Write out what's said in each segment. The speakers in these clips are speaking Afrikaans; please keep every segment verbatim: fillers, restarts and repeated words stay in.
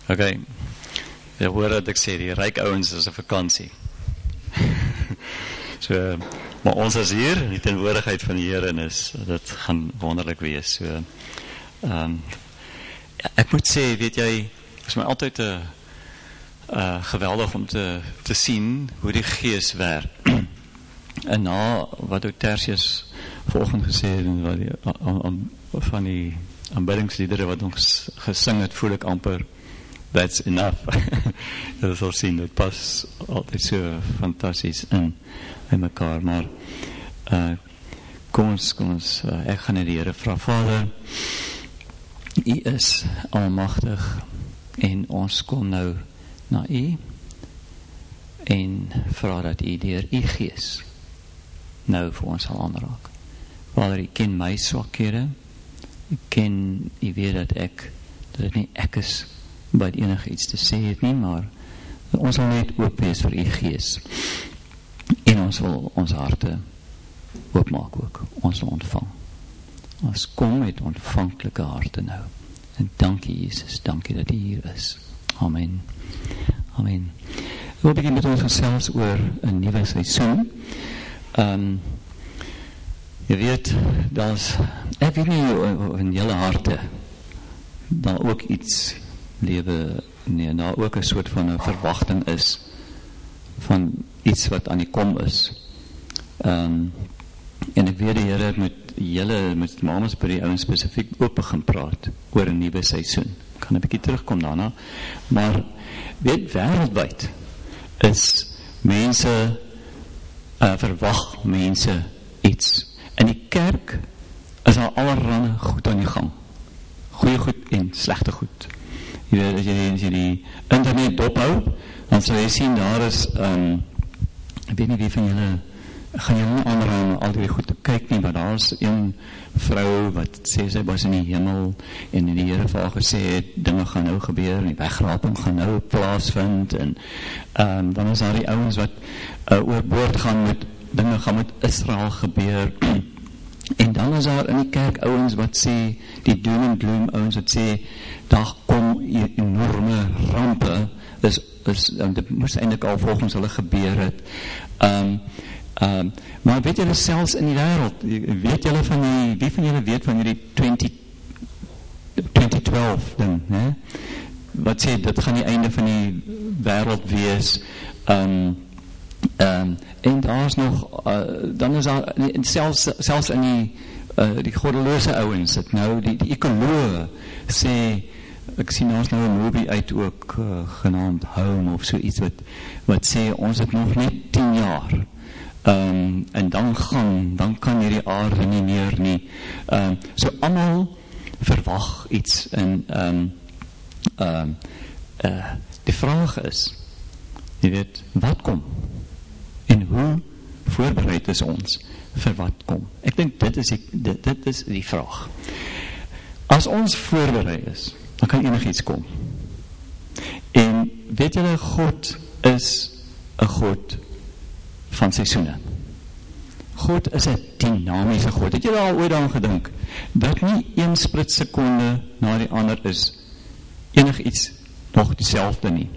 Ok, jy hoor wat ek sê, die ryk ouens is 'n vakansie. So, maar ons is hier, in die teenwoordigheid van die Here, en is, dit gaan wonderlik wees. So, um, ja, ek moet sê, weet jy, is my altyd uh, uh, geweldig om te, te sien hoe die Gees werk. En na wat ook Tertius volgend gesê het, en wat die, an, an, van die aanbiddingsliedere wat ons gesing het, voel ek amper, that's enough. Jy sal sien, dit pas altyd so fantasties in, in mekaar, maar uh, kom ons, kom ons, uh, ek gaan net die Here vra, Vader, U is almagtig, en ons kom nou na U, en vra dat U deur U Gees nou vir ons sal aanraak. Vader, U ken my swakhede, U ken, U weet dat ek, dat dit nie ek is, wat enige iets te sê het nie, maar ons wil net oop wees vir U Gees, en ons wil ons harte oopmaak ook, ons wil ontvang. Ons kom met ontvanklike harte nou, en dankie Jesus, dankie dat U hier is. Amen. Amen. Ek wil begin met ons gesels oor 'n nuwe seisoen. Um, jy weet, daar is, ek weet nie in julle harte, daar ook iets lewe, nee, daar ook 'n soort van 'n verwagting is, van iets wat aan die kom is. Um, en ek weet die Here het met julle, met mamas by die ouens spesifiek ook begin praat, oor 'n nuwe seisoen. Ek kan 'n bietjie terugkom daarna, maar weet, wêreldwyd is mense, uh, verwag mense iets. In die kerk is daar allerlei goed aan die gang. Goeie goed en slegte goed. Jy weet, as jy, as jy die internet dophou, dan sal jy sien, daar is, um, ek weet nie wie van julle, gaan julle nie aanraam al die goed te kyk nie, maar daar is een vrou wat sê sy was in die hemel, en die Here vir haar gesê het, dinge gaan nou gebeur, en die wegraping gaan nou plaasvind, en um, dan is daar die ouens wat uh, oorboord gaan met, dinge gaan met Israel gebeur, en dan is daar in die kerk ouens wat sê, die doom en gloom ouens wat sê, daar kom enorme rampe, is, is, dit moes eintlik al volgens hulle gebeur het. Um, um, maar weet julle selfs in die wêreld, weet julle van die, wie van julle weet van hierdie twintig twaalf ding, né? Wat sê, dit gaan die einde van die wêreld wees, um, um, en daar is nog, uh, dan is daar, selfs, selfs in die, uh, die goddeloze ouens, het nou, die, die ekologe sê, ek sien ons nou 'n movie uit ook, uh, genaamd Home, of so iets, wat, wat sê, ons het nog net tien jaar, um, en dan gaan, dan kan hierdie aarde nie meer nie, um, so allemaal verwag iets, en um, um, uh, die vraag is, jy weet, wat kom? En hoe voorbereid is ons vir wat kom? Ek dink dit is die, dit, dit is die vraag. As ons voorbereid is, dan kan enig iets kom. En weet julle, God is 'n God van seisoene. God is 'n dinamiese God. Het julle al ooit daaraan gedink, dat nie een split sekonde na die ander is, enig iets nog dieselfde nie.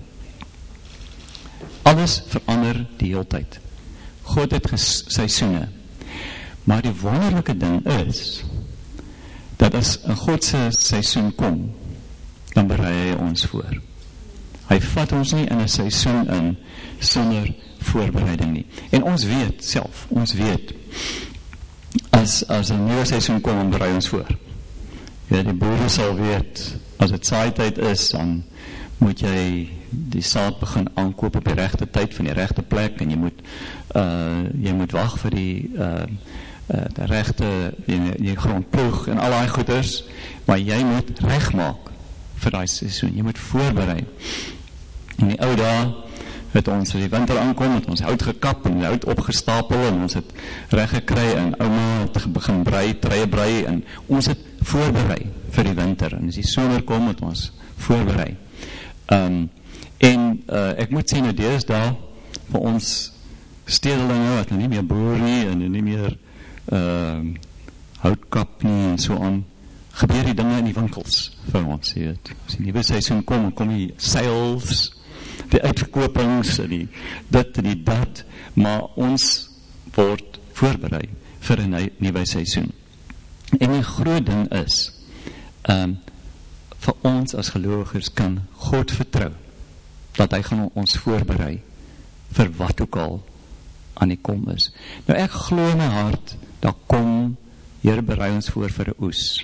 Alles verander die hele tyd. God het seisoene. Maar die wonderlike ding is, dat as 'n God se seisoen kom, dan berei hy ons voor. Hy vat ons nie in 'n seisoen in, sonder voorbereiding nie. En ons weet self, ons weet, as, as 'n nuwe seisoen kom, dan berei ons voor. Ja, die boere sal weet, as dit saaityd is, dan moet jy die saad begin aankoop op die regte tyd van die regte plek, en jy moet uh, jy moet wag vir die uh, uh, die regte die, die grond ploeg en al daai goeders, maar jy moet regmaak vir daai seisoen, jy moet voorberei. In die ou dae het ons die winter aankom, het ons hout gekap en hout opgestapel, en ons het reg gekry, en ouma het begin brei, treie brei, en ons het voorberei vir die winter, en as die somer kom, het ons voorberei. Um, en uh, ek moet sê, nou deesdae, vir ons stedelinge, wat nou nie meer boer nie, en nie meer uh, houtkap nie, en so aan, gebeur die dinge in die winkels vir ons, jy weet. As die nuwe seisoen kom, kom die sales, die uitverkopings, en die dit en die dat, maar ons word voorberei vir 'n nuwe seisoen. En die groot ding is, um, vir ons as gelowiges kan God vertrou, dat hy gaan ons voorberei vir wat ook al aan die kom is. Nou ek glo in my hart, daar kom, Here berei ons voor vir 'n oes.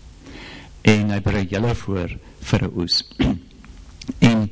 En hy berei julle voor vir 'n oes. En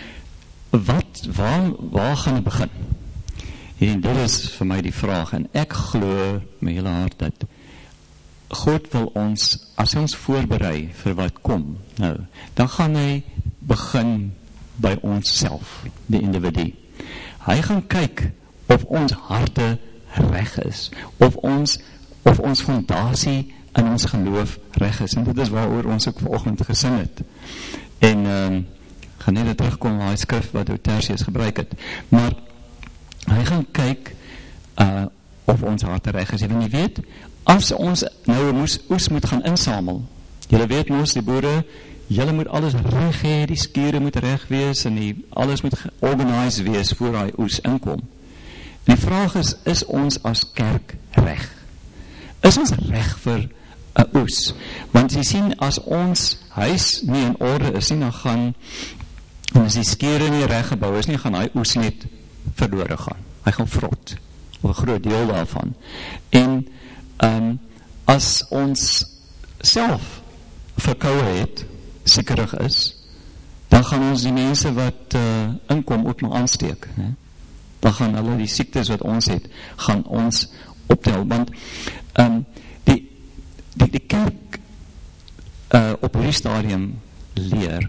wat, waar, waar gaan hy begin? En dit is vir my die vraag, en ek glo my hele hart dat God wil ons, as hy ons voorberei vir wat kom, nou, dan gaan hy begin by ons self, die individu. Hy gaan kyk of ons harte reg is, of ons, of ons fondasie in ons geloof reg is, en dit is waaroor ons ook vanoggend gesing het. En, um, gaan net terugkom na die skrif wat Tertius gebruik het, maar hy gaan kyk uh, of ons harte reg is. En jy weet, as ons nou moes, oes moet gaan insamel, julle weet ons, die boere, julle moet alles reg hê, die skure moet reg wees, en die, alles moet georganiseerd wees voor hy oes inkom. En die vraag is, is ons as kerk reg? Is ons reg vir 'n oes? Want jy sien, as ons huis nie in orde is nie, dan gaan, en as die skure nie reg gebou is nie, gaan hy oes net verlore gaan. Hy gaan vrot, of 'n groot deel daarvan. En um, as ons self verkoue het, sekerig is, dan gaan ons die mense wat uh, inkom ook maar aansteek. He? Dan gaan hulle die siektes wat ons het, gaan ons optel. Want um, die, die, die kerk uh, op hierdie stadium leer,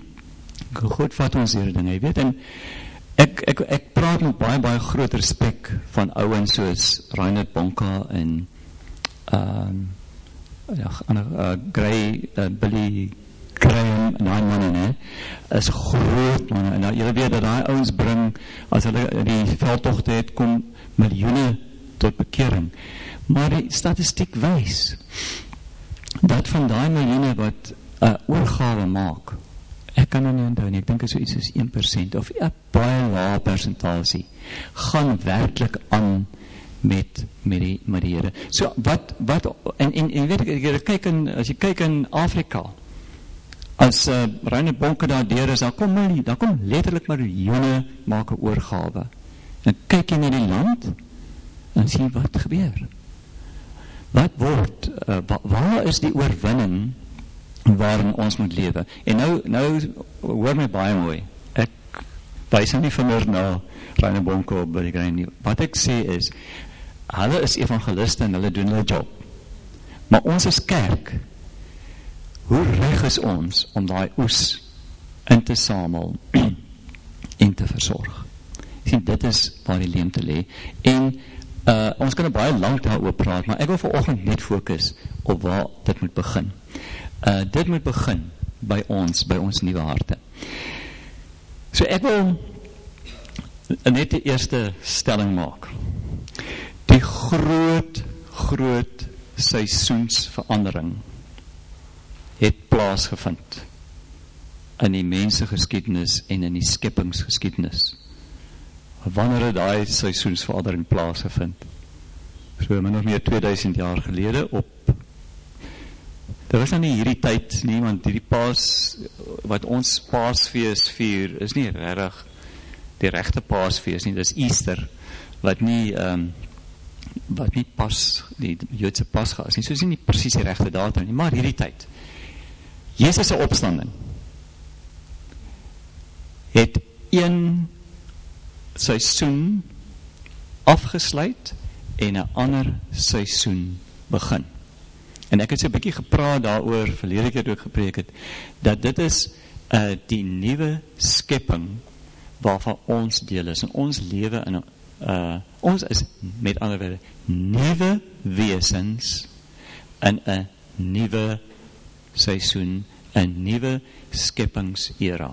God vat ons hierdie dinge, jy weet, en Ek, ek, ek praat met baie, baie groot respek van ouens soos Reinhard Bonka en um, ja, uh, Gray, uh, Billy Graham en die manne, ne, is groot manne, en uh, julle weet dat die ouens bring, as hulle die veldtochte het, kom miljoene tot bekering. Maar die statistiek wys, dat van die miljoene wat uh, oorgawe maak, ek kan nou nie onthou nie, ek dink is so iets as een persent, of een baie lae persentasie, gaan werklik aan met, met, die, met die Here. So, wat, wat, en, en, en weet ek, jy kyk in, as jy kyk in Afrika, as uh, Reinhard Bonke daar deur is, daar kom, nie, daar kom letterlik miljoene maak 'n oorgawe. En kyk jy na die land, en sien wat gebeur. Wat word, uh, wa, waar is die oorwinning waarin ons moet lewe? En nou, nou hoor my baie mooi, ek wys nie vinger na Reinhard Bonke op Billy Graham nie. Wat ek sê is, hulle is evangeliste en hulle doen hulle job. Maar ons as kerk, hoe reg is ons om daai oes in te samel en te versorg? Sien, dit is waar die leemte lê. En uh, ons kan baie lank daaroor praat, maar ek wil vanoggend net fokus op waar dit moet begin. Uh, dit moet begin by ons, by ons nuwe harte. So ek wil net die eerste stelling maak. Die groot, groot seisoensverandering het plaasgevind in die mensgeskiedenis en in die skeppingsgeskiedenis. Wanneer het daai seisoensverandering plaasgevind? So min of meer tweeduisend jaar gelede op Dit was nou nie hierdie tyd nie, want hierdie paas, wat ons paasfees vier, is nie regtig die regte paasfees nie, dit is Easter, wat nie, um, wat nie pas, die Joodse Pasga is nie, so is nie precies die regte datum nie, maar hierdie tyd, Jezus' opstanding, het een seisoen afgesluit, en een ander seisoen begin. En ek het so 'n bietjie gepraat daaroor, verlede keer toe ek gepreek het, dat dit is uh, die nuwe skepping waarvan ons deel is. En ons lewe in, uh, ons is met ander woorde, nuwe wesens in 'n nuwe seisoen, 'n nuwe skeppingsera.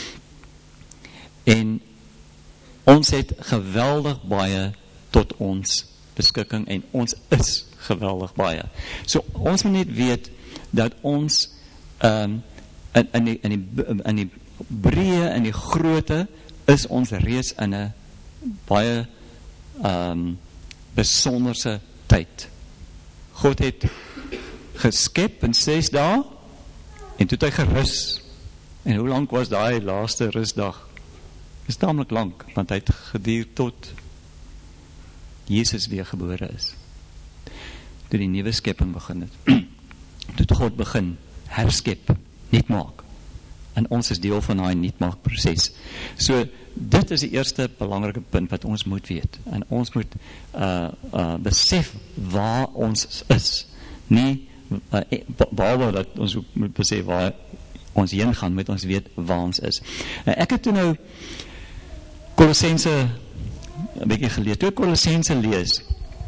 En ons het geweldig baie tot ons beskikking en ons is geweldig baie. So ons moet net weet dat ons um, in, in, die, in, die, in die breë en die grootte is ons reeds in 'n baie um, besonderse tyd. God het geskep in ses dae en toe het hy gerus. En hoe lank was daai laaste rusdag? Is tamelik lank, want hy het geduur tot Jesus weer gebore is. Toe die nuwe skepping begin het. Toe het God begin herskep, nuut maak. En ons is deel van daai nuut maak proses. So, dit is die eerste belangrike punt wat ons moet weet. En ons moet uh, uh, besef waar ons is. Nie, uh, behalwe dat ons ook moet besef waar ons heen gaan, moet ons weet waar ons is. Uh, ek het toe nou Kolossense een beetje geleerd. Toe ek Kolossense lees,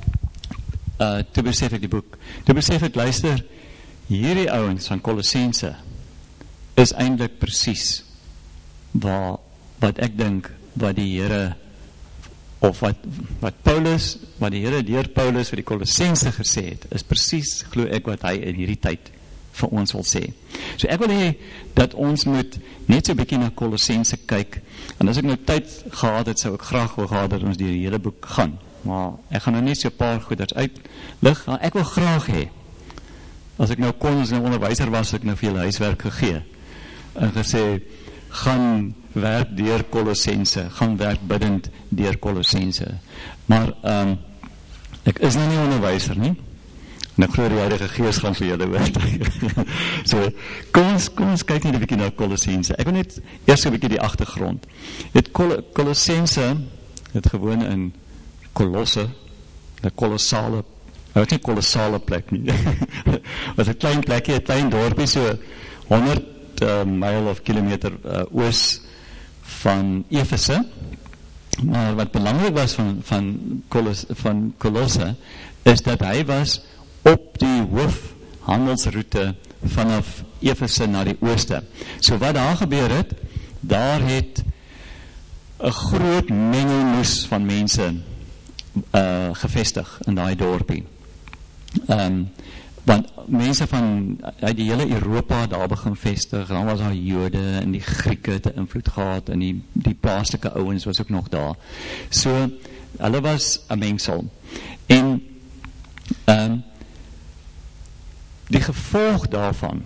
uh, toe besef ek die boek, toe besef ek, luister, hierdie ouens van Kolossense is eintlik presies waar, wat ek dink, wat die Here, of wat, wat Paulus, wat die Here deur Paulus vir die Kolossense gesê het, is presies, glo ek, wat hy in hierdie tyd vir ons wil sê. So ek wil hê, dat ons moet net so 'n bietjie na Kolossense kyk, en as ek nou tyd gehad het, sou ek graag wil gehad dat ons deur die hele boek gaan, maar ek gaan nou net so 'n paar goeders uitlig, ek wil graag hê, as ek nou kon, as ek nou onderwyser was, ek nou vir julle huiswerk gegee, en gesê, gaan werk deur Kolossense, gaan werk biddend deur Kolossense, maar um, ek is nou nie onderwyser nie, en ek glo die Heilige Gees gaan vir julle oortuig. So, kom ons, kom ons kyk net 'n bietjie na Kolossense. Ek wil net eers 'n bietjie die agtergrond. Het Kol Kolossense het gewoon in Kolosse, 'n kolossale, nou nie kolossale plek nie. Was 'n klein plekkie, 'n klein dorpie, so honderd uh, myl of kilometer uh, oos van Efese. Maar wat belangrik was van van Kolos, van Kolosse is dat hy was op die hoofhandelsroute vanaf Efese na die ooste. So wat daar gebeur het, daar het 'n groot mengelmoes van mense uh, gevestig in daai dorpie. Um, want mense van uit die hele Europa daar begin vestig, dan was daar Jode en die Grieke te invloed gehad en die, die plaaslike ouens was ook nog daar. So, hulle was 'n mengsel. En um, die gevolg daarvan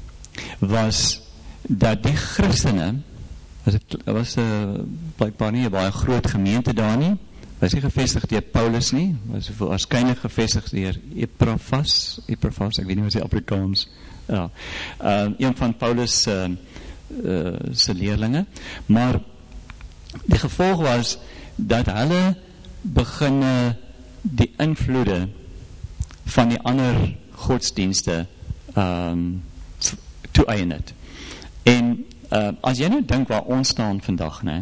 was dat die Christene, was, was uh, blijkbaar nie 'n baie groot gemeente daar nie, was nie gevestig deur Paulus nie, was waarskynlik gevestig deur Epaphras, Epaphras, ek weet nie wat die Afrikaans, ja, uh, een van Paulus uh, uh, se leerlinge, maar die gevolg was dat hulle begin uh, die invloede van die ander godsdienste um, toe-eien het. En uh, as jy nou dink waar ons staan vandag, né?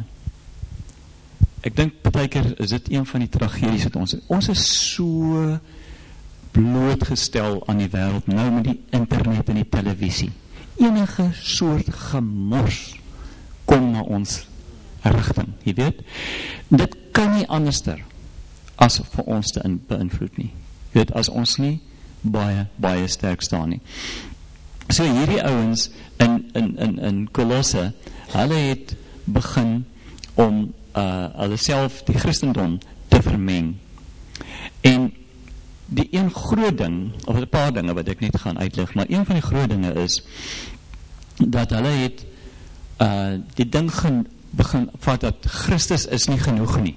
Ek dink partykeer is dit een van die tragedies wat ons, ons is so blootgestel aan die wêreld, nou met die internet en die televisie. Enige soort gemors kom na ons rigting, jy weet. Dit kan nie anderster as vir ons te in, beïnvloed nie. Jy weet, as ons nie baie, baie sterk staan nie. So hierdie ouens in, in, in, in Kolosse, hulle het begin om uh, hulle self die Christendom te vermeng. En die een groot ding, of 'n paar dinge wat ek net gaan uitlig, maar een van die groot dinge is, dat hulle het uh, die ding gaan begin vat dat Christus is nie genoeg nie.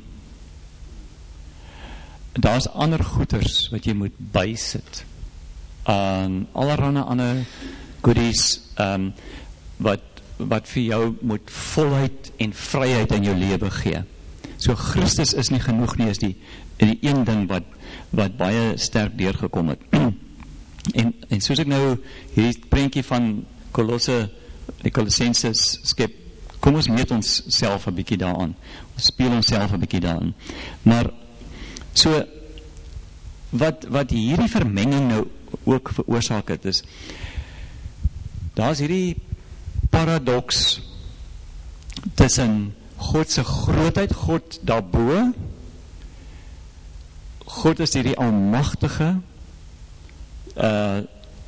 Daar is ander goeders wat jy moet bysit. Um, allerhande ander goodies um, wat, wat vir jou moet volheid en vryheid in jou lewe gee. So Christus is nie genoeg nie, is die, die een ding wat, wat baie sterk deurgekom het. en, en soos ek nou hierdie prentjie van Kolosse, die Kolossense skep, kom ons meet ons self 'n bietjie daaraan. Ons speel ons self 'n bietjie daaraan. Maar so wat wat hierdie vermenging nou ook veroorsaak het is, daar is hierdie paradoks tussen God se grootheid, God daarbo, God is hierdie almagtige uh,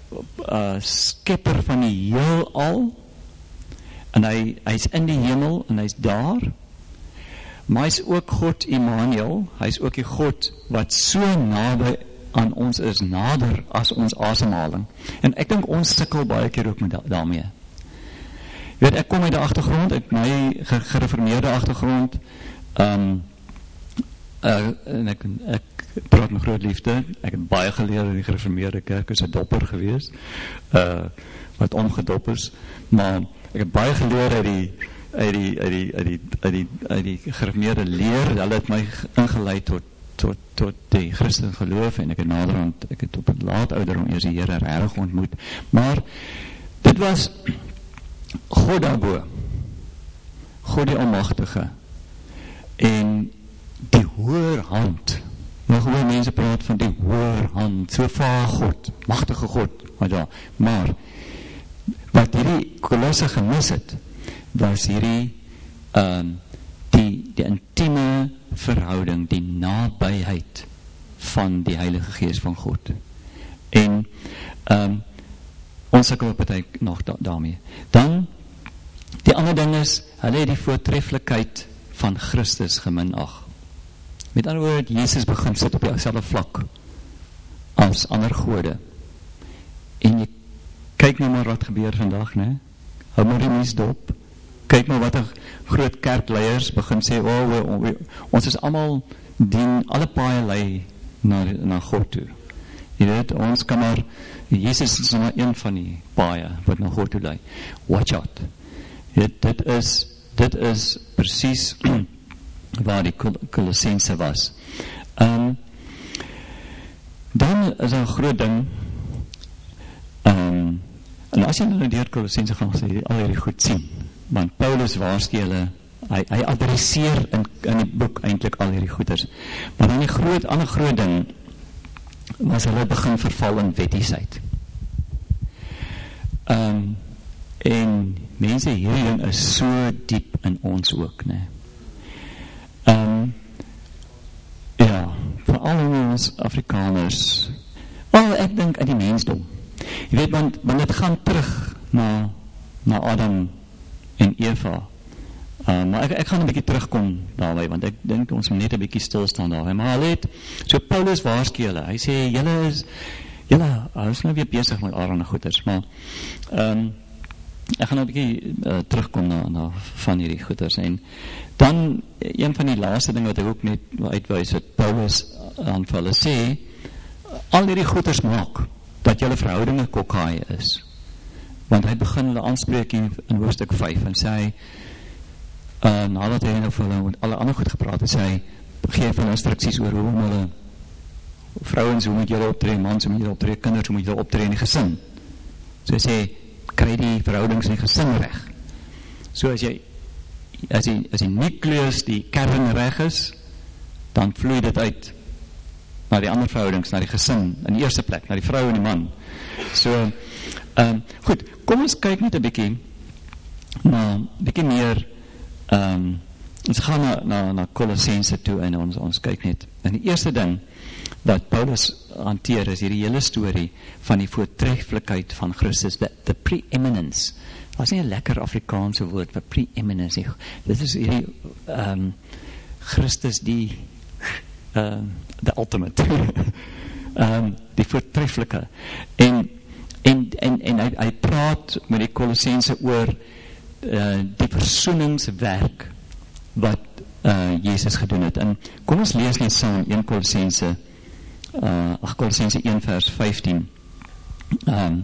uh, skepper van die heelal, en hy, hy is in die hemel, en hy is daar, maar hy is ook God Immanuel, hy is ook die God wat so naby aan ons is, nader as ons asemhaling. En ek dink ons sukkel baie keer ook met da daarmee. Jy weet, ek kom uit die agtergrond, ek my gereformeerde agtergrond, um, uh, en ek, ek praat met groot liefde, ek het baie geleer in die gereformeerde kerk, is 'n dopper gewees, uh, wat omgedop is, maar ek het baie geleer uit die uit die, uit die, uit die, uit die, uit die gereformeerde leer, hulle het my ingeleid tot, tot, tot die Christen geloof, en ek het naderhand, ek het op 'n laat ouderdom eers die Here regtig ontmoet, maar dit was God daarbo, God die Almagtige, en die hoër hand, nog hoe mense praat van die hoër hand, so vaar God, magtige God, maar ja, maar wat hierdie Kolosse gemis het, was hierdie um, die, die intieme verhouding, die nabyheid van die Heilige Gees van God. En um, ons sukkel party nog da daarmee. Dan, die ander ding is, hulle het die voortreffelikheid van Christus geminag. Met ander woorde, Jesus begin sit op dieselfde vlak as ander gode. En jy kyk nou maar wat gebeur vandag, né? Hou maar die mens dop. Kyk maar wat 'n groot kerkleiers begin sê, oh, we, we, ons is almal dien, alle paaie lei na, na God toe. Jy weet, ons kan maar, Jesus is maar een van die paaie wat na God toe lei. Watch out. Dit, dit is, dit is precies waar die Kolossense was. Um, dan is er 'n groot ding, um, en as jy nou deur Kolossense gaan, sê jy al hierdie goed sien, want Paulus waarsku hulle, hy, hy adresseer in, in die boek eintlik al hierdie goeders, maar dan die groot, ander groot ding, was hulle begin verval in wettiesheid. Um, en mense, hierdie ding is so diep in ons ook, né? Um, ja, veral in ons Afrikaners, wel, ek dink in die mensdom. Jy weet, want, want het gaan terug na, na Adam en Eva. Uh, maar ek, ek gaan een bykie terugkom daarby, want ek dink ons moet net een bykie stilstaan daarby. Maar hulle het, so Paulus waarsku hulle, hy sê, julle is, julle, hy is nou weer bezig met allerlei goeders, maar, um, ek gaan nou een bykie uh, terugkom na, na van hierdie goeders, en dan, een van die laaste ding wat ek ook net uitwys, wat Paulus aan vir hulle sê, al hierdie goeders maak, dat julle verhoudinge kokhaai is, want hy begin hulle aanspreek in, in hoofstuk vyf, en sê hy, uh, nadat hy nou vir hulle met alle ander goed gepraat het, sê hy, geef hulle instruksies oor hoe om hulle, vrouwens, hoe moet julle optree, mans, hoe moet julle optree, kinders, hoe moet julle optree in die gesin, so hy sê, kry die verhoudings in die gesin reg, so as jy, as die, as die nucleus, die kern reg is, dan vloei dit uit, na die ander verhoudings, na die gesin, in die eerste plek, na die vrou en die man. So, um, goed, kom ons kyk net 'n bietjie, na, 'n bietjie meer, um, ons gaan na, na, na Kolossense toe, en ons, ons kyk net, en die eerste ding, wat Paulus hanteer, is hierdie hele storie, van die voortreffelikheid van Christus, the, the preeminence. Dat is nie 'n lekker Afrikaanse woord, vir preeminence, dit is hierdie, um, Christus die, um, the ultimate, um, die voortreffelike, en, en, en, en hy, hy praat met die Kolossense oor, uh, die versoeningswerk, wat uh, Jezus gedoen het, en kom ons lees net saam, een Kolossense, uh, ach, Kolossense een vers vyftien, um,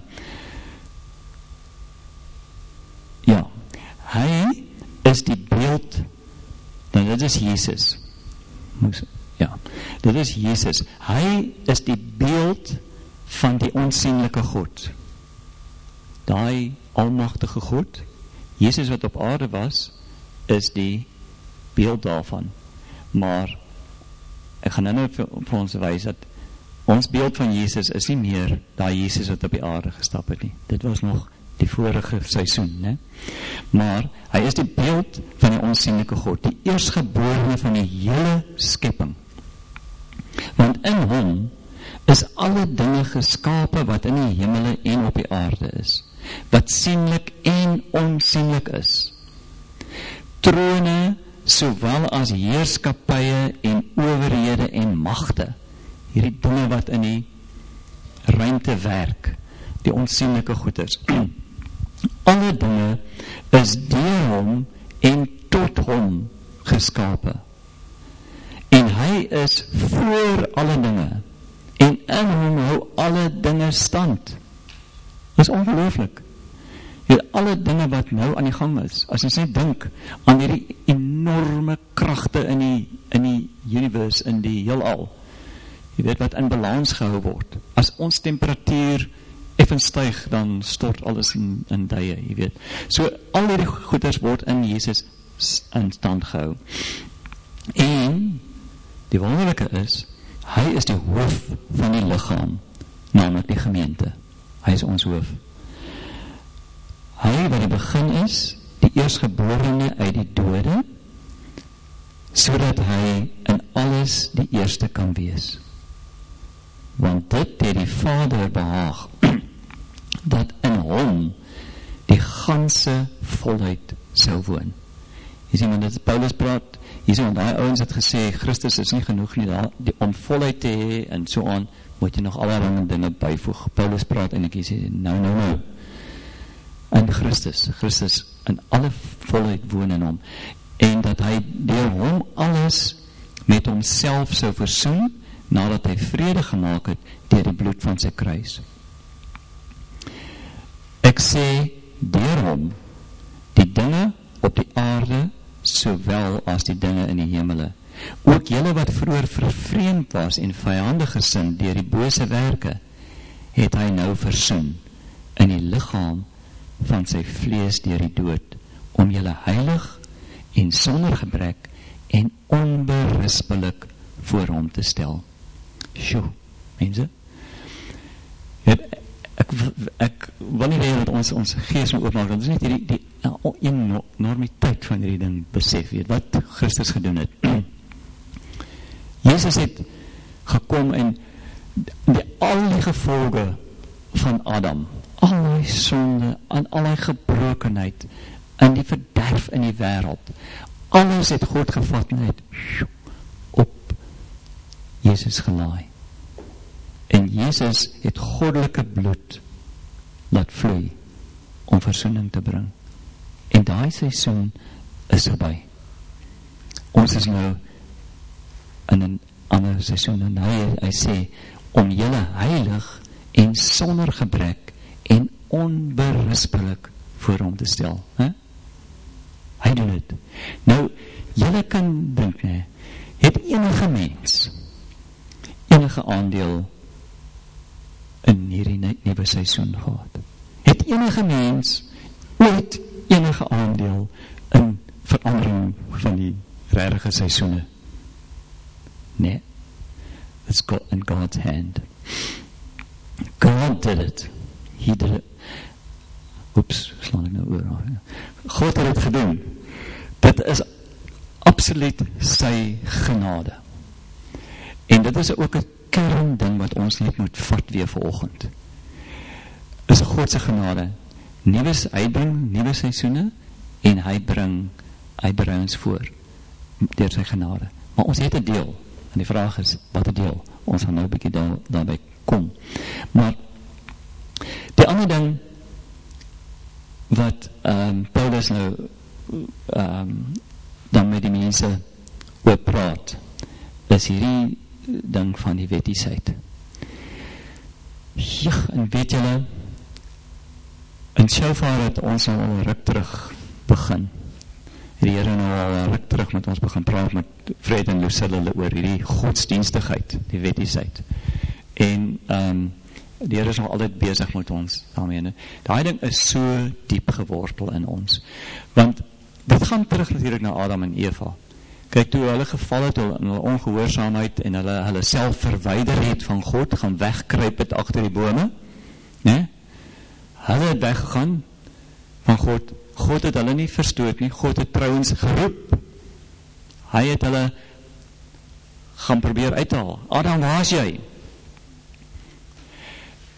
ja, hy is die beeld, nou dit is Jesus, moes, ja, dit is Jesus, hy is die beeld van die onsienlike God, daai almagtige God, Jesus wat op aarde was, is die beeld daarvan, maar ek gaan nou vir, vir ons wys dat ons beeld van Jesus is nie meer daai Jesus wat op die aarde gestap het nie, dit was nog die vorige seisoen, ne? Maar hy is die beeld van die onsienlike God, die eerstgeborene van die hele skepping, want in hom is alle dinge geskape wat in die hemele en op die aarde is, wat sienlik en onsienlik is. Trone, sowel as heerskapye en owerhede en magte, hierdie dinge wat in die ruimte werk, die onsienlike goeders. Alle dinge is deur hom en tot hom geskape. En hy is voor alle dinge, en in hom hou alle dinge stand. Dit is ongelooflik. Hier, alle dinge wat nou aan die gang is, as ons net dink aan hierdie enorme kragte in die, in die universe, in die heelal, jy weet wat in balans gehou word. As ons temperatuur even styg, dan stort alles in, in duie, jy weet. So, al hierdie goeders word in Jesus in stand gehou. En, die wonderlike is, hy is die hoof van die liggaam, naamlik die gemeente. Hy is ons hoof. Hy wat die begin is, die eerstgeborene uit die dode, sodat hy in alles die eerste kan wees. Want dit het die Vader behaag, dat in hom die ganse volheid sou woon. Jy sien, want dit Paulus praat, hier sien, want die ouens het gesê, Christus is nie genoeg nie, die, om volheid te hee, en so aan, moet jy nog allerlei dinge byvoeg. Paulus praat en ek sê, nou, nou, nou, in Christus, Christus in alle volheid woon in hom, en dat hy deur hom alles met homself sou versoen, nadat hy vrede gemaak het, deur die bloed van sy kruis. Ek sê, deur hom, die dinge op die aarde, sowel as die dinge in die hemele, ook julle wat vroeër vervreemd was en vyandig gesind deur die bose werke, het hy nou versoen in die liggaam van sy vlees deur die dood, om julle heilig en sonder gebrek en onberispelik voor hom te stel. Sjoe, mense, ek, ek, ek wil nie weet dat ons ons gees moet oopmaak, dat ons net die, die enormiteit van hierdie ding besef, weet, wat Christus gedoen het. Jezus het gekom en die, al die gevolge van Adam, al die sonde, en al die gebrokenheid, en die verderf in die wêreld, alles het God gevat en het op Jezus gelaai. En Jezus het goddelike bloed laat vloei om versoening te bring. En daai seisoen is verby. Ons is nou in een ander seisoen, en hy, hy sê, om julle heilig en sonder gebrek en onberispelik voor hom te stel. He? Hy doen het. Nou, julle kan dink, nee, het enige mens enige aandeel in hierdie nuwe seisoen gehad? Het enige mens ooit enige aandeel in verandering van die regte seisoene? Nee, it's got in God's hand. God did it. He did it. Oeps, slaan ek nou oor. God het het gedoen. Dit is absoluut sy genade. En dit is ook 'n kernding wat ons net moet vat weer vanoggend. Is God se genade. Nuwe, hy bring nuwe seisoene en hy bring hy bring ons voor deur sy genade. Maar ons het 'n deel. En die vraag is, wat 'n deel? Ons gaan nou 'n bietjie daar, daarby kom. Maar die ander ding wat um, Paulus nou um, dan met die mense oor praat, is hierdie ding van die wettiesheid. Ja, en weet julle, in Shofar het ons al een ruk terug begin. Die Here nou al een ruk terug met ons begin praat met Fred en Lucille oor hierdie godsdienstigheid, die wettiesheid. En um, die Here is nog altyd bezig met ons daarmee. Daai ding is so diep gewortel in ons. Want dit gaan terug natuurlijk na Adam en Eva. Kyk, toe hulle geval het in hulle ongehoorsaamheid en hulle, hulle self verwyder het van God, gaan wegkruip het agter die bome, nee? Hulle het weggegaan van God. God het hulle nie verstoot nie. God het trouwens geroep. Hy het hulle gaan probeer uithaal. Adam, waar is jy?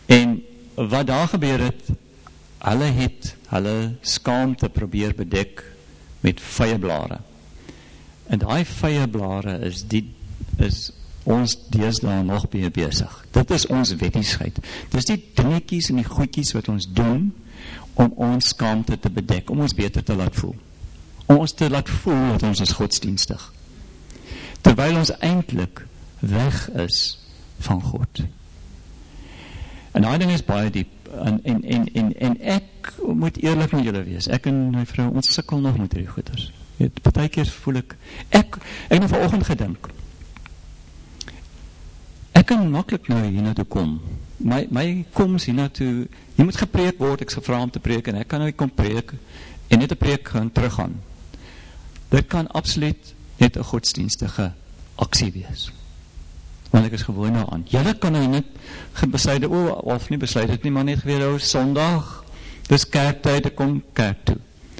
En wat daar gebeur het, hulle het hulle skaamte probeer bedek met vyeblare. En daai vyeblare is die is ons deesdae nog meer besig. Dit is ons wettigheid. Dis die dingetjies en die goedjies wat ons doen om ons skaamte te bedek, om ons beter te laat voel. Om ons te laat voel dat ons is godsdienstig. Terwyl ons eintlik weg is van God. En daai ding is baie diep. En, en, en, en, en ek moet eerlik met julle wees. Ek en my vrou, ons sukkel nog met hierdie goeders. Partykeer voel ek, ek, ek het vanoggend gedink, ek kan maklik nou hier na toe kom. My, my koms hier na toe, jy moet gepreek word, ek is gevra om te preek, en ek kan nou kom preek, en net 'n preek gaan teruggaan. Dit kan absoluut net 'n godsdienstige aksie wees. Want ek is gewoon nou aan. Julle kan nou net besluit, o, of nie besluit het nie, maar net geweer, o, Sondag, dis kerktyd, ek kom kerk toe.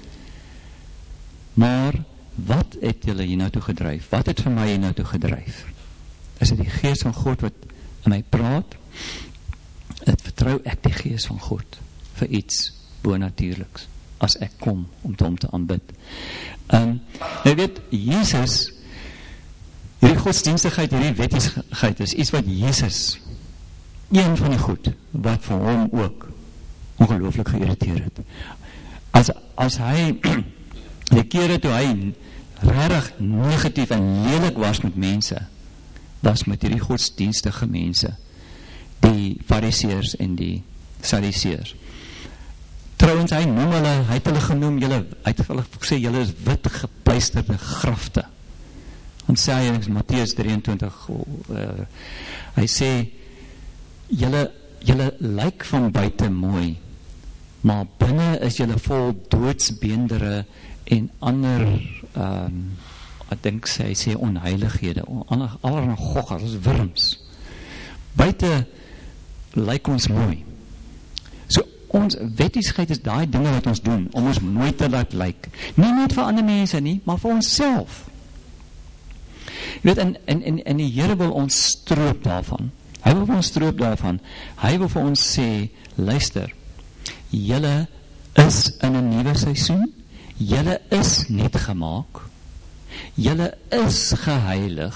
Maar, wat het julle hier nou toe gedryf? Wat het vir my hier nou toe gedryf? Is dit die gees van God wat in my praat? Het vertrou ek die gees van God vir iets bonatuurliks, as ek kom om te om te aanbid. Um, jy weet, Jesus, hierdie godsdienstigheid, hierdie wettigheid is iets wat Jesus, een van die goed, wat vir hom ook ongelooflik geïrriteer het. As, as hy, die kere toe hy regtig negatief en lelik was met mense, was met hierdie godsdienstige mense, die fariseërs en die sadiseërs. Trouwens, hy noem hulle, hy het hulle genoem, julle, hy het hulle gesê, julle is wit gepleisterde grafte. Want sê hy in Matteus drieëntwintig, uh, hy sê, julle, julle lyk van buite mooi, maar binne is julle vol doodsbeendere en ander, um, ek dink sê, hy sê onheilighede, ander, allerlei goggers, as wurms. Buite lyk ons mooi. So, ons wettigheid is daai dinge wat ons doen, om ons mooi te laat lyk. Nie net vir ander mense nie, maar vir ons self. Jy weet, en, en, en, en die Here wil ons stroop daarvan. Hy wil vir ons stroop daarvan. Hy wil vir ons sê, luister, julle is in 'n nuwe seisoen, julle is net gemaak, julle is geheilig,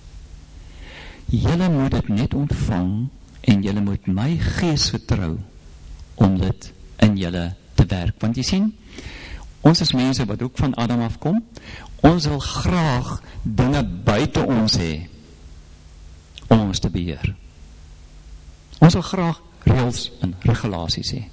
julle moet dit net ontvang, en julle moet my gees vertrou, om dit in julle te werk. Want jy sien, ons is mense wat ook van Adam afkom, ons wil graag dinge buite ons hê, om ons te beheer. Ons wil graag reëls en regulasies hê.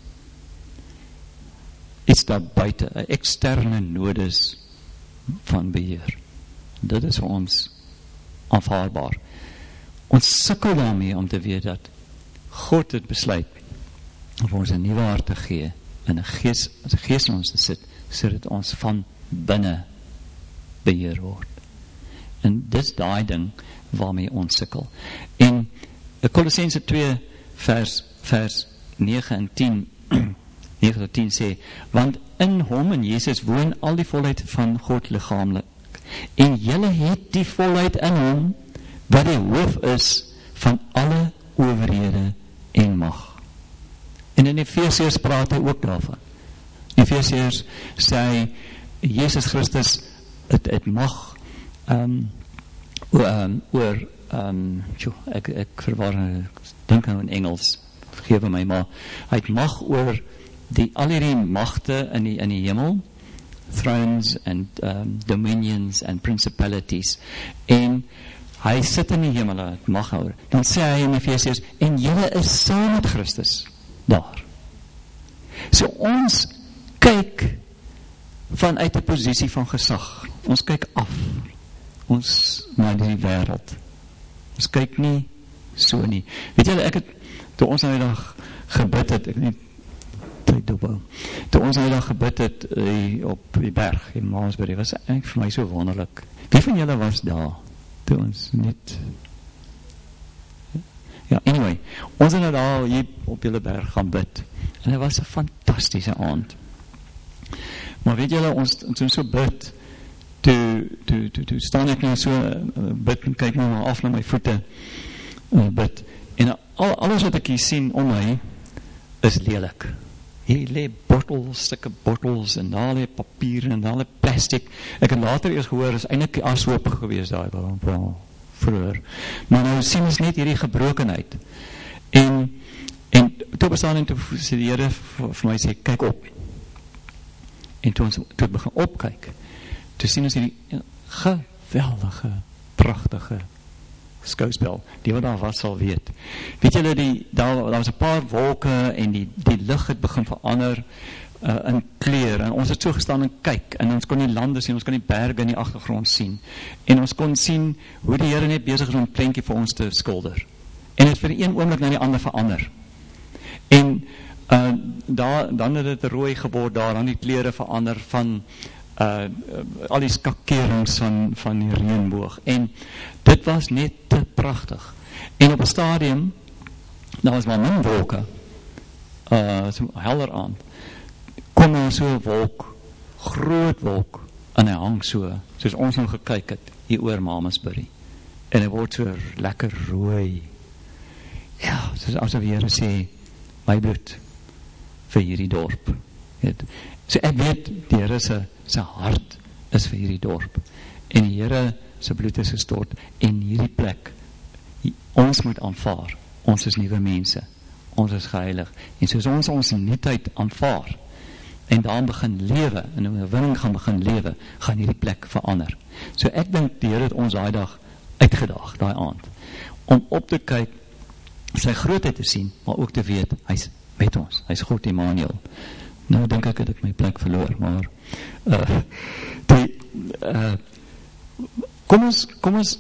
Iets daar buite, 'n eksterne nodes van beheer. Dit is vir ons aanvaarbaar. Ons sukkel daarmee om te weet dat God het besluit om ons 'n nuwe hart te gee en 'n gees, 'n gees in ons te sit, sodat ons van binne beheer word. En dis daai ding waarmee ons sukkel. En Kolossense twee vers vers nege en tien nege tot tien sê, want in hom en Jesus woon al die volheid van God liggaamlik. En julle het die volheid in hom wat die hoof is van alle owerhede en mag. En in Efesiërs praat hy ook daarvan. Efesiërs sê Jesus Christus het, het mag um, oor, um, oor um, tjoe, ek, ek verwar, ek dink nou in Engels, vergewe my, maar hy het mag oor die, al die magte in die, in die hemel, thrones and um, dominions and principalities, en hy sit in die hemel, het mag oor, dan sê hy in Efesiërs, en julle is saam met Christus daar. So ons kyk vanuit 'n posisie van gesag. Ons kyk af. Ons na die wêreld. Ons kyk nie so nie. Weet julle, ek het toe ons nou die dag gebid het, ek nie tyd dophou. Toe ons nou die dag gebid het uh, op die berg in Maasbury, was eintlik vir my so wonderlik. Wie van julle was daar toe ons net ja, anyway, ons het nou daar hier op julle berg gaan bid. En dit was 'n fantastiese aand. Maar weet julle, ons toen so bid, toe, toe, toe, toe staan ek nou so, uh, bid en kyk nou maar af na my voete, uh, bid, En al, alles wat ek hier sien om my, is lelik. Hier lê bottels, stukke bottels, en daar lê papier, en daar lê plastic. Ek het later eers gehoor, is eintlik die ashoop gewees daar, vroeger. Maar nou sien ons net hierdie gebrokenheid. En, en toe bestaan en toe sê die Here vir, vir my sê, kyk op. En toe ons toe begin opkyk, toe sien ons hierdie geweldige, pragtige skouspel, die wat daar was sal weet. Weet julle, die, daar, daar was 'n paar wolke en die, die lig het begin verander uh, in kleur, en ons het so gestaan en kyk, en ons kon die lande sien, ons kon die berge in die agtergrond sien, en ons kon sien hoe die Here net besig is om 'n prentjie vir ons te skilder. En het vir die een oomblik na die ander verander. En uh, daar, dan het het rooi geword daar, dan die kleure verander van Uh, al die skakerings van, van die reënboog, en dit was net te prachtig. En op 'n stadium, daar was maar min wolke, uh, so helder aan, kom daar so 'n wolk, groot wolk, en hy hang so, soos ons nou gekyk het, hier oor Mamasbury, en hy word so lekker rooi. Ja, soos asof die Here sê, my bloed, vir hierdie dorp. Het. So ek weet, die Here se sy hart is vir hierdie dorp, en die Here se bloed is gestort, en hierdie plek, ons moet aanvaar, ons is nuwe mense, ons is geheilig, en soos ons ons nuutheid aanvaar, en daarin begin lewe, en in 'n winning gaan begin lewe, gaan hierdie plek verander. So ek dink die Here het ons daai dag uitgedaag, daai aand, om op te kyk, sy grootheid te sien, maar ook te weet, hy's met ons, hy's God Immanuel. Nou dink ek het ek my plek verloor, maar uh, die, uh, kom ons kom ons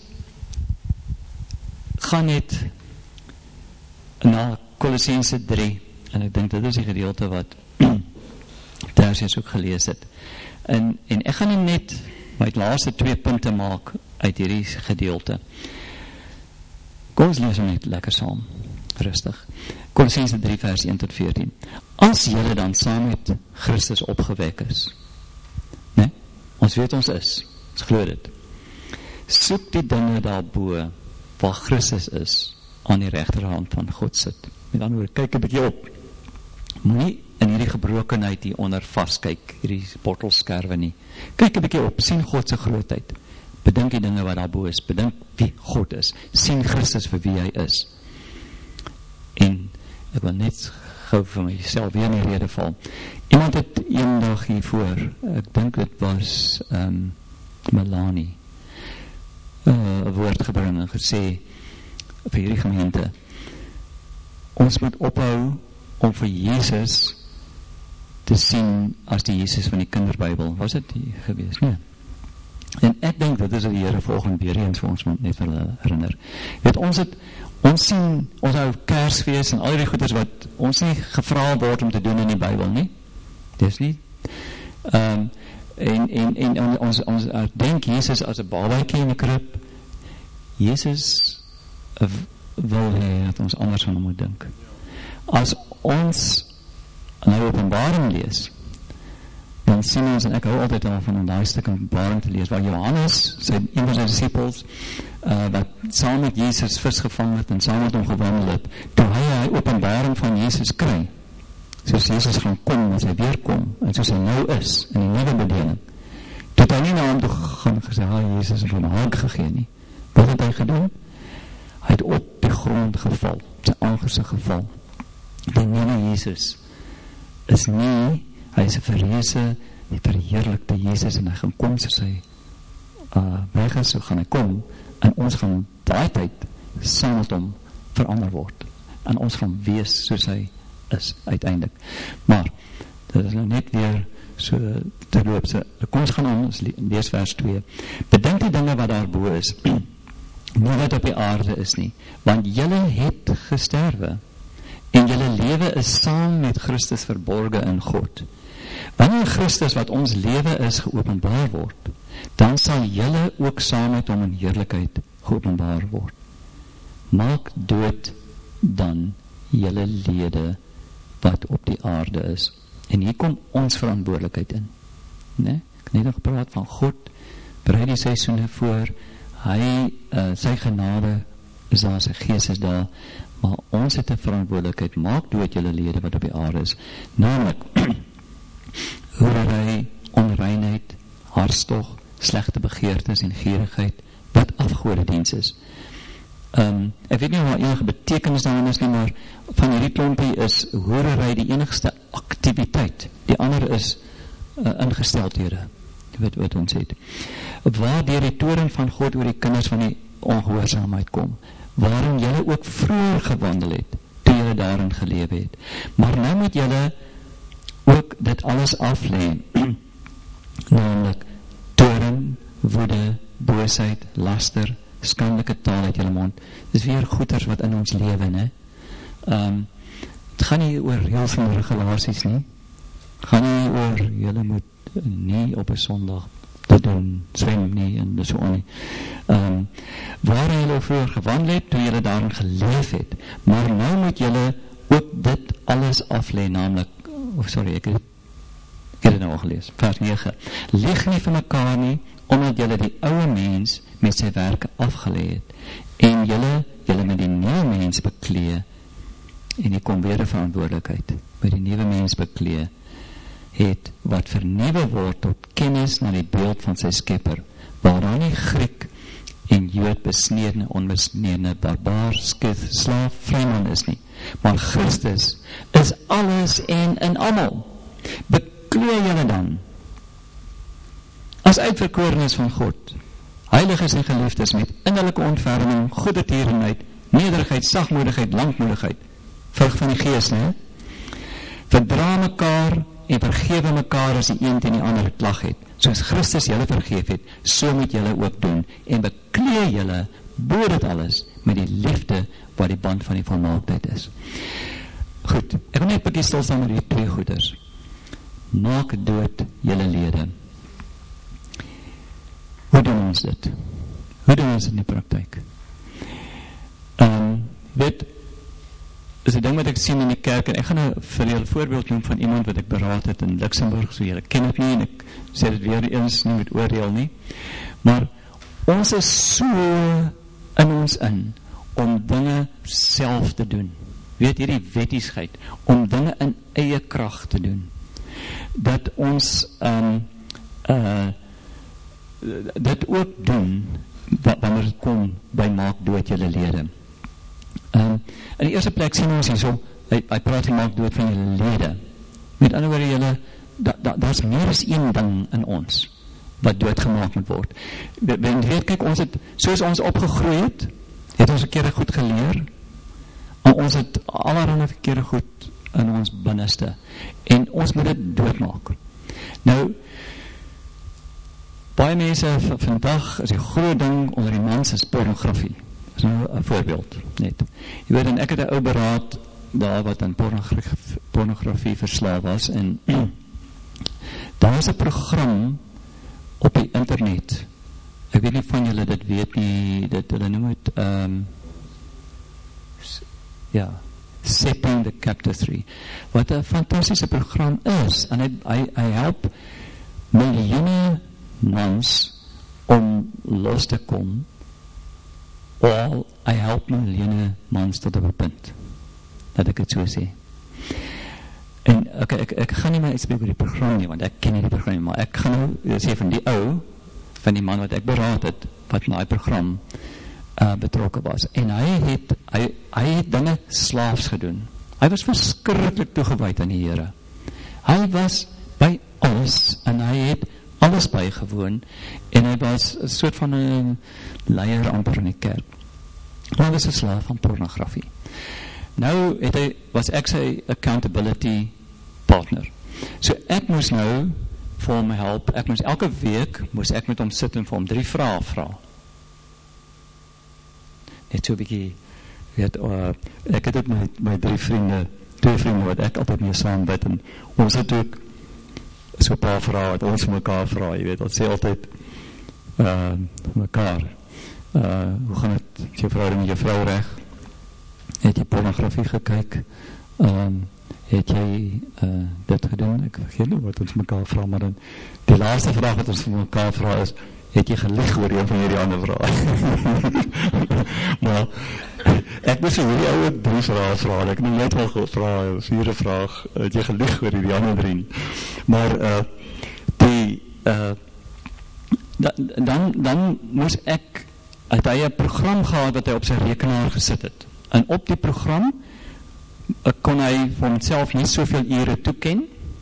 gaan net na Kolossense drie, en ek dink dit is die gedeelte wat Tersius ook gelees het, en, en ek gaan net my laaste twee punte maak uit hierdie gedeelte. Kom ons lees hom net lekker saam, rustig. Kolossense drie vers een tot veertien. As julle dan saam met Christus opgewek is, nee, ons weet ons is, ons glo dit, soek die dinge daarbo, waar Christus is, aan die regterhand van God sit. Met ander woorde, kyk 'n bietjie op, moenie in hierdie gebrokenheid hier onder vaskyk, hierdie bottelskerwe nie, kyk 'n bietjie op, sien God se grootheid, bedink die dinge wat daarbo is, bedink wie God is, sien Christus vir wie hy is. En ek wil net gou vir myself weer in die rede val. Iemand het een dag hiervoor, ek dink het was um, Melanie, uh, 'n woord gebring en gesê vir hierdie gemeente, ons moet ophou om vir Jesus te sien as die Jesus van die kinderbybel. Was dit die gewees? Nee. En ek dink dat is die Here volgende weer eens vir ons moet net herinner. Weet, ons het Ons sien, ons hou Kersfees en al die goeders wat ons nie gevra word om te doen in die Bybel nie. Dis nie. Um, en, en, en ons, ons denk Jesus as 'n babatjie in die krib. Jesus wil hê dat ons anders van hom moet dink. As ons nou Openbaring lees, dan sien ons, en ek hou altyd al van daai stuk Openbaring te lees, waar Johannes, sy een van sy disciples, uh, wat saam met Jesus vis gevang het en saam met hom gewandel het, toe hy hy Openbaring van Jesus kry, soos Jesus gaan kom, as hy weer kom, en soos hy nou is, in die nuwe bediening, toe het hy nie na hom toe gegaan en gesê, ha, Jesus het hom 'n hak gegee nie. Wat het hy gedoen? Hy het op die grond geval, sy aangesig geval. Die nuwe Jesus is nie, hy is 'n verreëse, die verheerlikte Jesus, en hy gaan kom soos hy uh, weg is, so gaan hy kom, en ons gaan daai tyd saam met hom verander word, en ons gaan wees soos hy is, uiteindelik. Maar, dit is nou net weer so te loop, so, kom ons gaan aan, ons lees vers twee, bedenk die dinge wat daarbo is, nie wat op die aarde is nie, want julle het gesterwe, en julle lewe is saam met Christus verborge in God. Wanneer Christus wat ons lewe is geopenbaar word, dan sal julle ook saam met hom in heerlikheid geopenbaar word. Maak dood dan julle lede wat op die aarde is. En hier kom ons verantwoordelikheid in. Nee? Ek het net nog gepraat van God, bereid die seisoene voor, hy, uh, sy genade is daar, sy gees is daar, maar ons het 'n verantwoordelikheid, maak dood julle lede wat op die aarde is, naamlik hoerery, onreinheid, hartstog, slegte begeertes en gierigheid, wat afgodediens is. Um, ek weet nie wat enige betekenis daarin is nie, maar van hierdie klompie is hoerery die enigste aktiwiteit, die ander is uh, ingesteldhede, wat, wat ons het. Waar deur die toorn van God oor die kinders van die ongehoorsaamheid kom, waarin julle ook vroeër gewandel het, toe julle daarin geleef het. Maar nou moet julle ook dit alles aflê, naamlik toorn, woede, boosheid, laster, skandelike taal uit julle mond. Dis weer goeters wat in ons lewe, né? Um, het gaan nie oor heel veel regulasies nie. Het gaan nie oor julle moet nie op 'n Sondag te doen, swem nie en so on nie. Um, waar julle vroeër gewandel het, toe julle daarin geleef het, maar nou moet julle ook dit alles aflê, naamlik, oh sorry, ek het, ek het het nou al gelees, vers negen, lieg nie van mekaar nie, omdat julle die oude mens met sy werke afgelê het, en julle, julle met die nieuwe mens beklee, en die kom weer 'n verantwoordelikheid, met die nieuwe mens beklee, het wat vernuwe word tot kennis na die beeld van sy skepper, waaraan die Griek en Jood besneedene, onbesneedene, barbaar, skith, slaaf, vryman is nie, maar Christus is alles en in almal. Beklee julle dan as uitverkorenes van God, heiliges en geliefdes met innerlike ontferming, goedertierenheid, nederigheid, sagmoedigheid, lankmoedigheid, vrug van die gees, ne? Verdra mekaar en vergewe mekaar as die een teen die ander klag het, soos Christus julle vergeef het, so moet julle ook doen, en beklee julle bo dit alles met die liefde wat die band van die volmaaktheid is. Goed, ek wil net 'n bietjie stil staan met die twee goeders. Maak dood julle lede. Hoe doen ons dit? Hoe doen ons dit in die praktyk? Um, weet, is 'n ding wat ek sien in die kerk, en ek gaan nou vir julle 'n voorbeeld noem van iemand wat ek beraad het in Luxemburg, so julle ken het nie, en ek sê dit weer eens, nie met oordeel nie, maar ons is so in ons in, om dinge self te doen, weet hierdie wettiesheid, om dinge in eie krag te doen, dat ons um, uh, dit ook doen, wanneer het kom by maak dood julle lede. Um, in die eerste plek sien ons hier so, hy, hy praat van maak dood van julle lede. Met ander woorde, julle, da, da, daar is meer as een ding in ons, wat doodgemaak moet word. En weet, kyk, ons het, soos ons opgegroei het, het ons 'n keer goed geleer, en ons het allerhande verkeerde goed in ons binneste, en ons moet dit doodmaak. Nou, baie mense vandag is die groot ding onder die mens is pornografie. Dat is nou 'n voorbeeld, net. Jy weet, en ek het 'n ou beraad daar wat aan pornografie, pornografie verslaaf was, en daar is 'n program op die internet. Ek weet nie van julle dit weet nie, dit hulle noem het um, ja, Setting the Captive, wat 'n fantastiese program is, en hy, hy, hy help miljoene mans om los te kom, of hy help miljoene mans tot op 'n punt, dat ek het so sê. En ek, ek, ek gaan nie meer uitspreek oor die program nie, want ek ken nie die program nie, maar ek gaan nou sê van die ou, van die man wat ek beraad het, wat na die program uh, betrokke was. En hy het, hy, hy het dinge slaafs gedoen. Hy was verskriklik toegewyd aan die Here. Hy was by alles, en hy het alles bygewoon, en hy was 'n soort van 'n leier amper in die kerk. Maar hy was 'n slaaf van pornografie. Nou het hy, was ek sy accountability partner. So ek moes nou vir hom help, ek moes elke week, moes ek met hom sit en vir hom drie vrae vra. Net so 'n bietjie, weet, uh, ek het ook my, my drie vriende, twee vriende wat ek altyd mee saam bid, en ons het ook so 'n paar vrae wat ons mekaar vra, jy weet, ons sê altyd uh, mekaar, uh, hoe gaan het, is jou vrou met jou vrou reg? Het jy pornografie gekyk? Um, het jy uh, dit gedoen? Ek vergeet nie wat ons mekaar vra, maar dan, die laaste vraag wat ons vir mekaar vra is, het jy gelieg oor een van hierdie ander vraag? Maar, Ek moes hoe die ouwe drie vraag vraag, ek het net wel gevraag, vierde vraag, het jy gelieg oor die ander drie nie. Maar uh, die, uh, da, dan, dan moes ek, het hy 'n program gehad wat hy op sy rekenaar gesit het. En op die program uh, kon hy vir homself nie soveel ure toeken,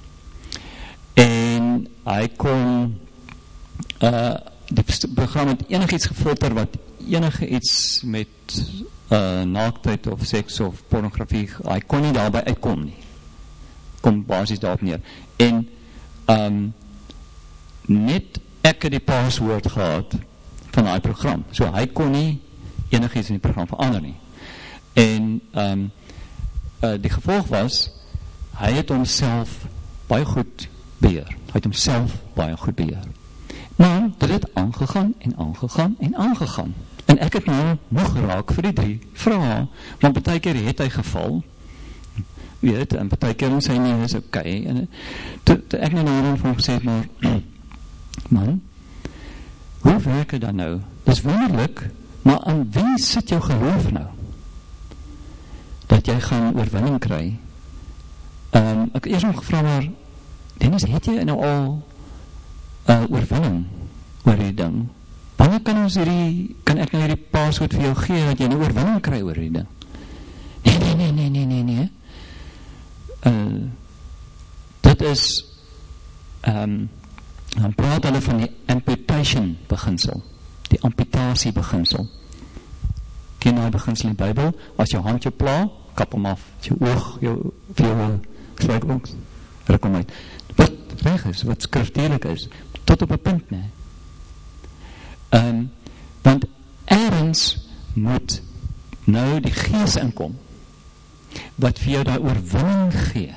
en hy kon, uh, die program het enige iets gefilter wat enige iets met uh, naaktheid of seks of pornografie, hy kon nie daarby uitkom nie. Kom basis daarop neer. En um, net ek het die passwoord gehad van die program. So hy kon nie enige iets in die program verander nie. En um, uh, die gevolg was, hy het homself baie goed beheer. Hy het homself baie goed beheer. Maar dit het aangegaan en aangegaan en aangegaan. En ek het nou nog geraak vir die drie vrae, want baie keer het hy geval, weet, en baie keer sê nie, is oké, okay. En toe, toe ek nou nou van gesê, maar, man, hoe werk het dan nou? Dis wonderlik, maar aan wie sit jou geloof nou? Dat jy gaan oorwinning kry. Um, ek het eers nog gevra, maar, Dennis, het jy nou al uh, oorwinning oor die ding? Wanneer kan ons hierdie, kan ek nou hierdie passwoord vir jou gee, dat jy nou oorwinning kry oor die ding? Nee, nee, nee, nee, nee, nee, nee. Uh, dit is, um, dan praat hulle van die amputation beginsel, die amputatie beginsel. Ken nou die beginsel in die Bybel? As jou hand jou pla, kap hom af, as jou oog, jou, vir jou sluikboks, ruk hom uit. Wat reg is, wat skriftelik is, tot op 'n punt, nee. Um, want ergens moet nou die gees inkom, wat vir jou die oorwinning gee.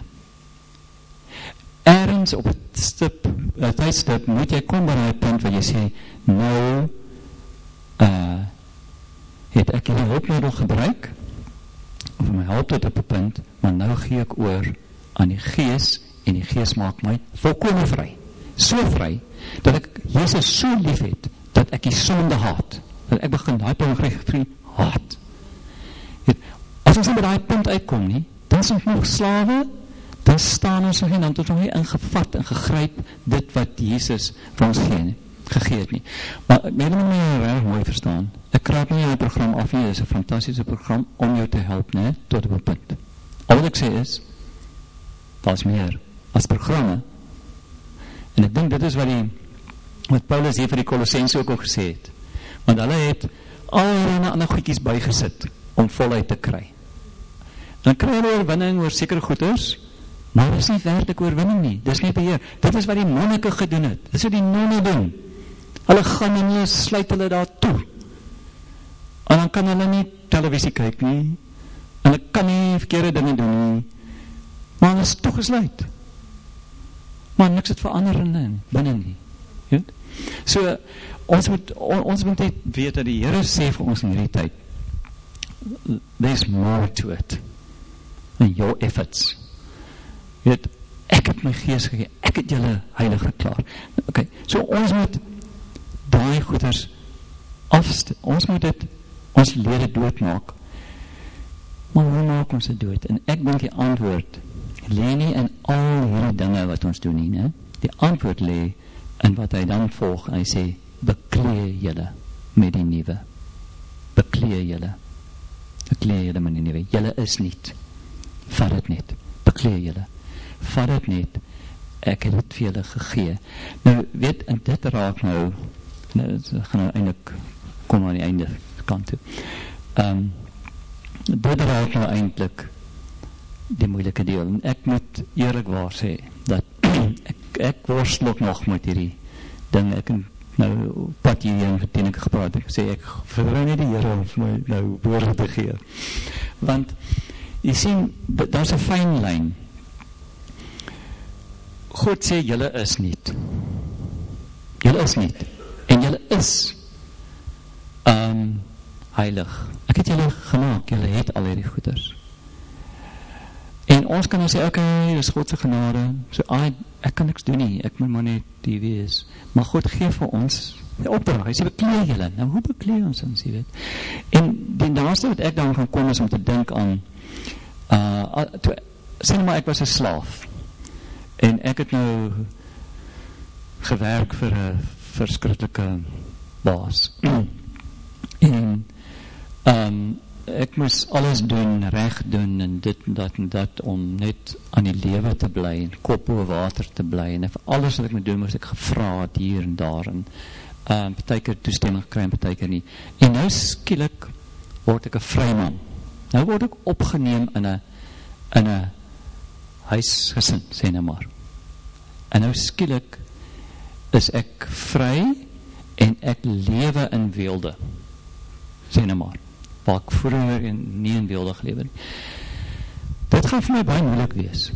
Ergens op het stip, het tydstip, moet jy kom by die punt waar jy sê, nou, uh, het ek die hulpmiddel gebruik, of my help tot op 'n punt, maar nou gee ek oor aan die gees, en die gees maak my volkome vry. So vry, dat ek Jesus so lief het, dat ek die sonde haat. Dat ek begin daai pornografie haat. As ons nie by daai punt uitkom nie, dan is ons nog slawe, dan staan ons nog nie, dan het ons nog nie ingevat en gegryp dit wat Jesus vir ons gee, nie, gegee het nie. Maar ek moet my reg mooi verstaan. Ek kraap nie jou program af nie, dit is 'n fantastiese program om jou te help, nee, tot op 'n punt. Al wat ek sê is, daar is meer as programme. En ek dink dit is wat die wat Paulus hier vir die Kolossense ook al gesê het. Want hulle het allerlei ander goedjies bygesit om voluit te kry. Dan kry hulle oorwinning oor sekere goeders, maar dit is nie werklik oorwinning nie. Dis nie beheer. Dit is wat die monnike gedoen het. Dit is wat die nonne doen. Hulle gaan en hulle sluit hulle daar toe. En dan kan hulle nie televisie kyk nie. En hulle kan nie verkeerde dinge doen nie. Maar hulle is toegesluit. Maar niks het verander in binne nie. Ja? So, ons moet, ons moet net weet dat die Here sê vir ons in hierdie tyd, there's more to it than your efforts. Weet, ek het my gees gegee, ek het julle heilig verklaar. Okay, so ons moet daai goeders afstel, ons moet dit, ons lede doodmaak. Maar hoe maak ons dit dood? En ek dink die antwoord lê nie in al hierdie dinge wat ons doen nie, ne? Die antwoord lê in wat hy dan volg, hy sê, beklee julle met die nuwe. Beklee julle. Beklee julle met die nuwe. Julle is niet. Vat het net. Beklee julle. Vat het net. Ek het het vir julle gegee. Nou, weet, en dit raak nou, nou het gaan nou eindelijk, kom aan die einde kant toe. Um, dit raak nou eindelijk die moeilike deel. En ek moet eerlijk waar sê, dat ek, ek worstel ook nog met hierdie ding, ek nou pad hierheen verteen ek gepraat, ek sê ek verwou nie die Here om vir my nou woorde te gee. Want, jy sien, daar is 'n fyn lyn. God sê, julle is niet. Julle is niet. En julle is um, heilig. Ek het julle gemaak, julle het al hierdie goeders. En ons kan nou sê, oké, okay, dis God se genade, so, ah, ek kan niks doen nie, ek moet maar net die wees. Maar God gee vir ons die opdrag, hy sê, bekleë julle. Nou, hoe bekleë ons ons, jy weet? En die naaste wat ek dan gaan kom is om te dink aan, uh, toe, sê maar ek was 'n slaaf, en ek het nou gewerk vir 'n verskriklike baas. en, um, ek moes alles doen, reg doen, en dit en dat en dat, om net aan die lewe te bly, en kop oor water te bly, en vir alles wat ek moet doen, moes ek gevra het hier en daar, en um, partykeer toestemming gekry, en partykeer nie. En nou skielik word ek 'n vryman. Nou word ek opgeneem in 'n in 'n huisgesin, sê nou maar. En nou skielik is ek vry, en ek lewe in weelde, sê nou maar, waar ek vroeger nie in weelde gelewe nie. Dit gaan vir my baie moeilik wees.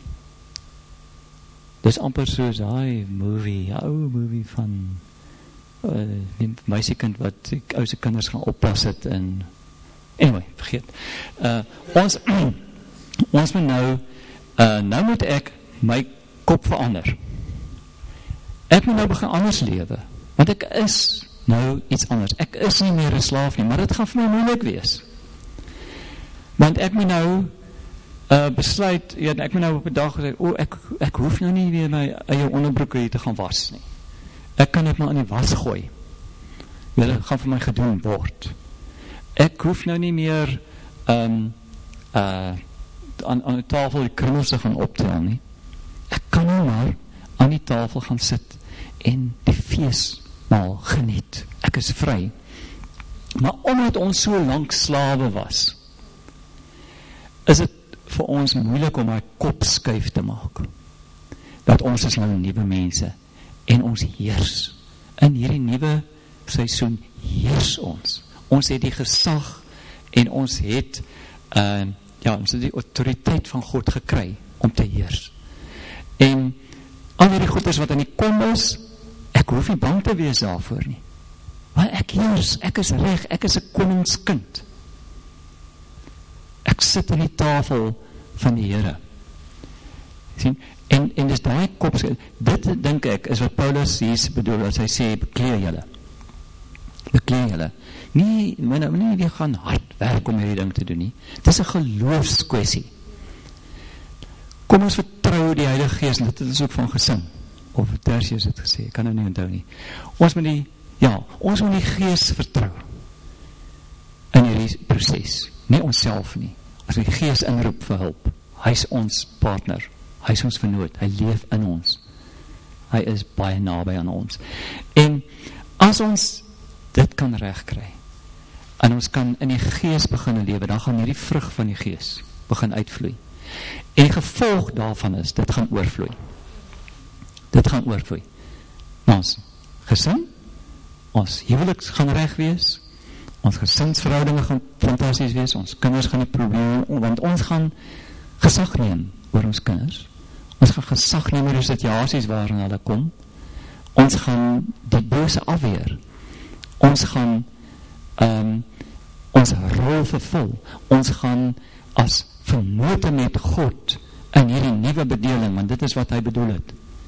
Dis amper soos hy movie, ou movie van uh, die meisiekind wat die ouse kinders gaan oppas het, en anyway, vergeet. Uh, ons ons moet nou uh, nou moet ek my kop verander. Ek moet nou begin anders lewe, want ek is nou iets anders. Ek is nie meer 'n slaaf nie, maar dit gaan vir my moeilik wees. Want ek moet nou uh, besluit, ja, ek moet nou op 'n dag sê, o, ek, ek hoef nou nie weer my eie onderbroeke hier te gaan was nie. Ek kan dit maar in die was gooi. Dit gaan vir my gedoen word. Ek hoef nou nie meer um, uh, aan, aan die tafel die krummels te gaan optel nie. Ek kan nou maar aan die tafel gaan sit en die feesmaal geniet. Ek is vry. Maar omdat ons so lank slawe was, is dit vir ons moeilik om my kop skuif te maak. Dat ons is nou nuwe mense en ons heers. In hierdie nuwe seisoen heers ons. Ons het die gesag en ons het uh, ja, ons het die autoriteit van God gekry om te heers. En al die goeders wat in die kom is, ek hoef nie bang te wees daarvoor nie. Want ek heers, ek is reg, ek is 'n koningskind. Ek sit aan die tafel van die Here. Sien? En, en dis daai kop, dit dink ek, is wat Paulus hier bedoel, as hy sê, bekleë julle. Bekleë julle. Nie, nie, nie, nie gaan hard werk om hierdie ding te doen nie. Dit is 'n geloofskwessie. Kom ons vertrou die Heilige Gees, en dit is ook van gesing, of Tertius het gesê, ek kan nou nie onthou nie. Ons moet die, ja, ons moet die Gees vertrou, in hierdie proses, nie onsself nie. As die Gees inroep vir hulp, hy is ons partner, hy is ons vernoot, hy leef in ons, hy is baie naby aan ons. En as ons dit kan regkry, en ons kan in die Gees begin lewe, dan gaan hierdie vrug van die Gees begin uitvloei. En die gevolg daarvan is, dit gaan oorvloei. Dit gaan oorvloei. Ons gesin, ons huweliks gaan reg wees, ons gesinsverhoudinge gaan fantasties wees, ons kinders gaan die probleem, want ons gaan gesag neem oor ons kinders. Ons gaan gesag neem oor die situasies waarin hulle kom. Ons gaan die bose afweer. Ons gaan um, ons rol vervul. Ons gaan as vernote met God in hierdie nuwe bedeling, want dit is wat hy bedoel het.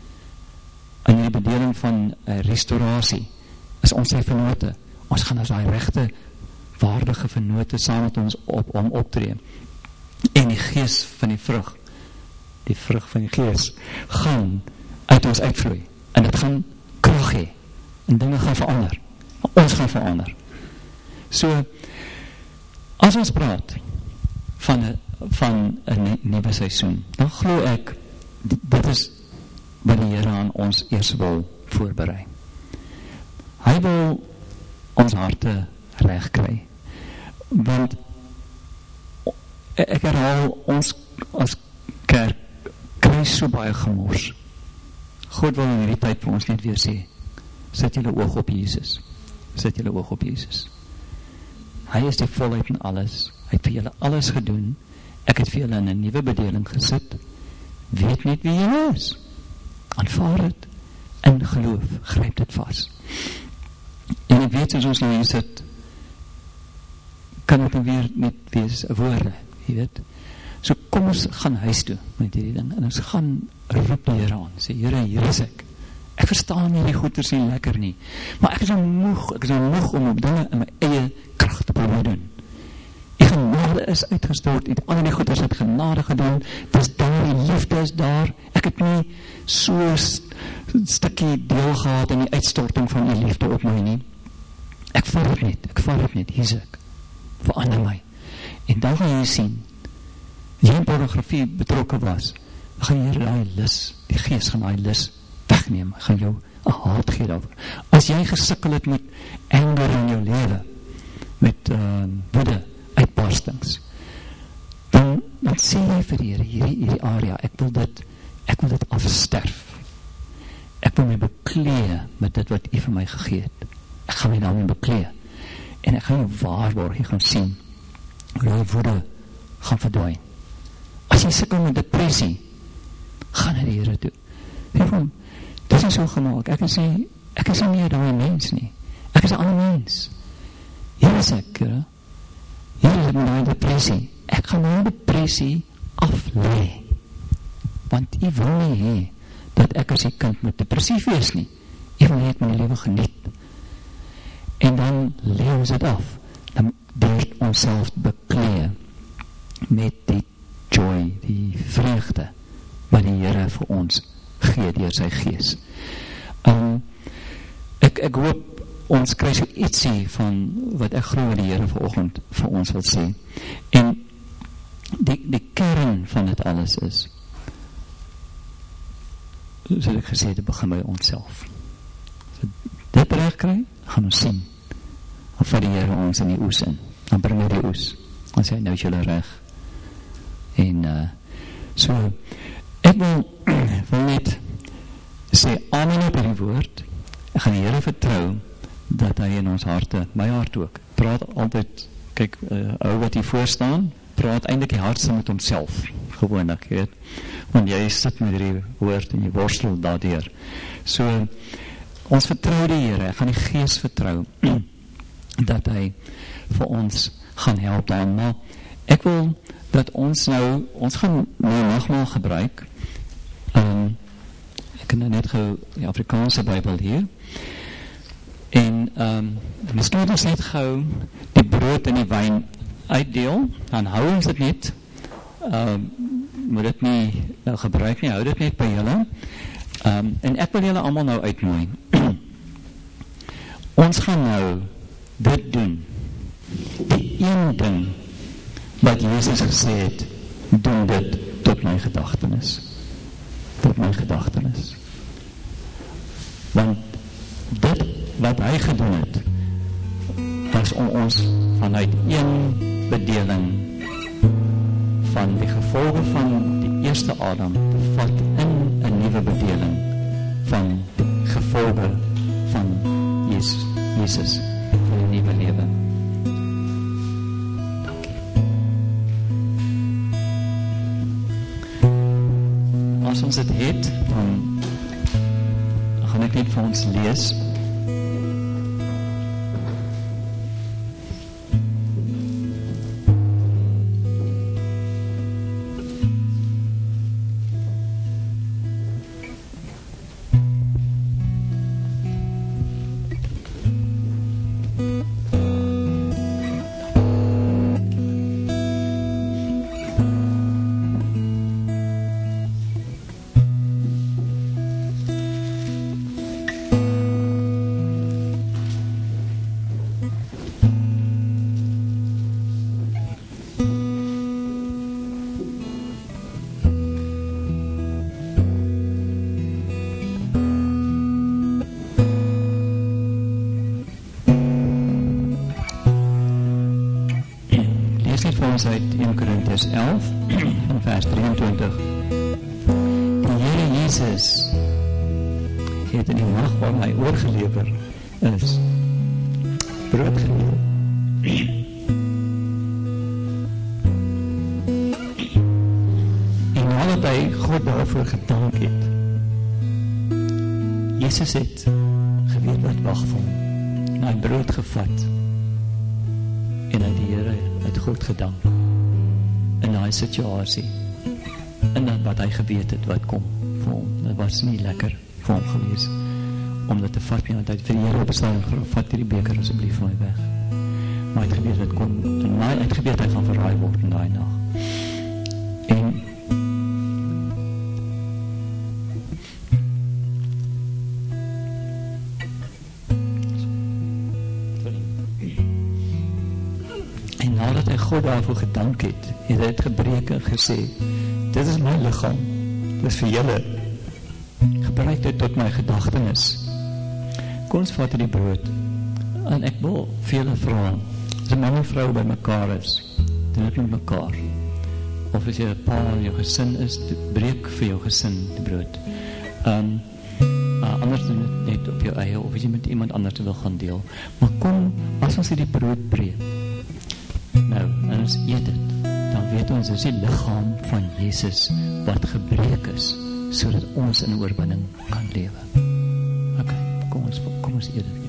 In hierdie bedeling van uh, restaurasie is ons sy vernote. Ons gaan as hy regte, waardige vernote saam met ons op, om optree. En die Gees van die vrug, die vrug van die Gees, gaan uit ons uitvloei. En dit gaan krag hê. En dinge gaan verander. Ons gaan verander. So, as ons praat van 'n van 'n nuwe seisoen, dan glo ek, dit is wat die Here aan ons eers wil voorberei. Hy wil ons harte reg kry. Want ek herhaal, ons as kerk kry so baie gemors. God wil in hierdie tyd vir ons net weer sê, sit julle oog op Jesus. Sit julle oog op Jesus. Hy is die volheid in alles. Hy het vir julle alles gedoen. Ek het vir julle in 'n nuwe bedeling gesit. Weet net wie jy is. Aanvaar dit. In geloof, gryp dit vas. En ek weet, as ons nou hier sit, kan het nou weer net wees woorde, jy weet. So kom ons gaan huis toe met hierdie ding, en ons gaan roep die Here aan, sê, Here, hier is ek. Ek ek verstaan nie die goeders nie lekker nie, maar ek is nou moeg, ek is nou moeg om op dinge in my eie krag te probeer doen. Die genade is uitgestort, het al die goeders het genade gedoen, dis daar, die liefde is daar, ek het nie so st stukkie deel gehad in die uitstorting van die liefde op my nie. Ek vat het net, ek vat het net, hier is ek, verander my. En dan gaan jy sien, as jy in pornografie betrokken was, dan gaan jy die lis, die gees gaan die lis wegneem, gaan jou een haat gee daarvoor. As jy gesukkel het met anger in jou lewe, met uh, woede, uitbarstings, dan, dan sê jy vir die Here, hierdie, hierdie area, ek wil dit, ek wil dit afsterf. Ek wil my beklee met dit wat U vir my gegee het. Ek gaan my daarmee beklee. En ek gaan jou waarborg, jy gaan sien, hoe die woede gaan verdwyn. As jy sukkel met depressie, gaan na die Here toe. Hiervan, dit is nie so gemaak, ek is nie, ek is nie meer daai mens nie. Ek is 'n ander mens. Hier is ek, Here. Hier is ek met daai depressie. Ek gaan my depressie aflei. Want U wil nie hê dat ek as die kind moet depressief wees nie. U wil hê ek my lewe geniet. En dan lewe ons dit af. Dan deur onsself beklee met die joy, die vreugde wat die Here vir ons gee deur sy gees. Um, ek, ek hoop ons kry so ietsie van wat ek glo die Here vanoggend vir ons wil sê. En die, die kern van dit alles is, soos ek gesê het, begin by onsself. So dit reg kry, gaan ons sien. Dan vat die Here ons in die oes in. Dan bring hy die oes. Dan sê hy, nou is julle reg. En uh, so, ek wil, wil net sê, amen op die woord. Ek gaan die Here vertrou, dat hy in ons harte, my hart ook, praat altyd, kyk, uh, ou wat hier voor staan, praat eintlik die hardste met homself, gewoonlik, weet, want jy sit met die woord en jy worstel daardeur. So, ons vertrou die Here, ek gaan die Gees vertrou, dat hy vir ons gaan help dan, maar ek wil dat ons nou, ons gaan nou nogmaal gebruik, um, ek kan nou net gou die Afrikaanse Bybel hier, en um, miskien moet ons net gou die brood en die wyn uitdeel, dan hou ons dit net, um, moet dit nie nou gebruik nie, hou dit net by julle, um, en ek wil julle allemaal nou uitnooi. Ons gaan nou dit doen, die een ding wat Jesus gesê het, doen dit tot my gedagtenis, tot my gedagtenis, want dit wat hy gedoen het, was om ons vanuit een bedeling van die gevolge van die eerste Adam te vat in een nieuwe bedeling van die gevolge van Jezus, Jezus in een nieuwe leven. Dankie. As ons dit het, dan gaan ek net vir ons lees. Uit een Korintiërs elf, van vers drieëntwintig. Die Here Jesus het in die nag waar hy oorgelewer is, brood geneem. En nadat hy God daarvoor gedank het, Jesus het geweet wat wag vir hom, en hy brood gevat, en hy die Here het God gedank in die situasie, en dan wat hy geweet het wat kom vir hom, dit was nie lekker vir hom gewees, om dit te vat, want hy het vir die Here op 'n stadium gevra, vat hierdie beker asseblief van my weg. Maar hy het geweet dit kom, en hy het geweet hy gaan verraai word in daai nag. En en nadat hy God daarvoor gedank het, het hy het gebreek en gesê, dit is my liggaam, dit is vir julle, gebruik dit tot my gedagtenis. Kom ons vat die brood, en ek wil vir julle vra, as 'n man en vrou by mekaar is, doen dit met mekaar, of as jy 'n pa in jou gesin is, breek vir jou gesin die brood. Um, uh, anders doen dit net op jou eie, of as jy met iemand anders wil gaan deel. Maar kom, as ons hierdie brood breek, nou, en ons eet dit, dan weet ons, dis die liggaam van Jesus, wat gebreek is, sodat ons in oorwinning kan lewe. Ok, kom ons, kom ons eet dit.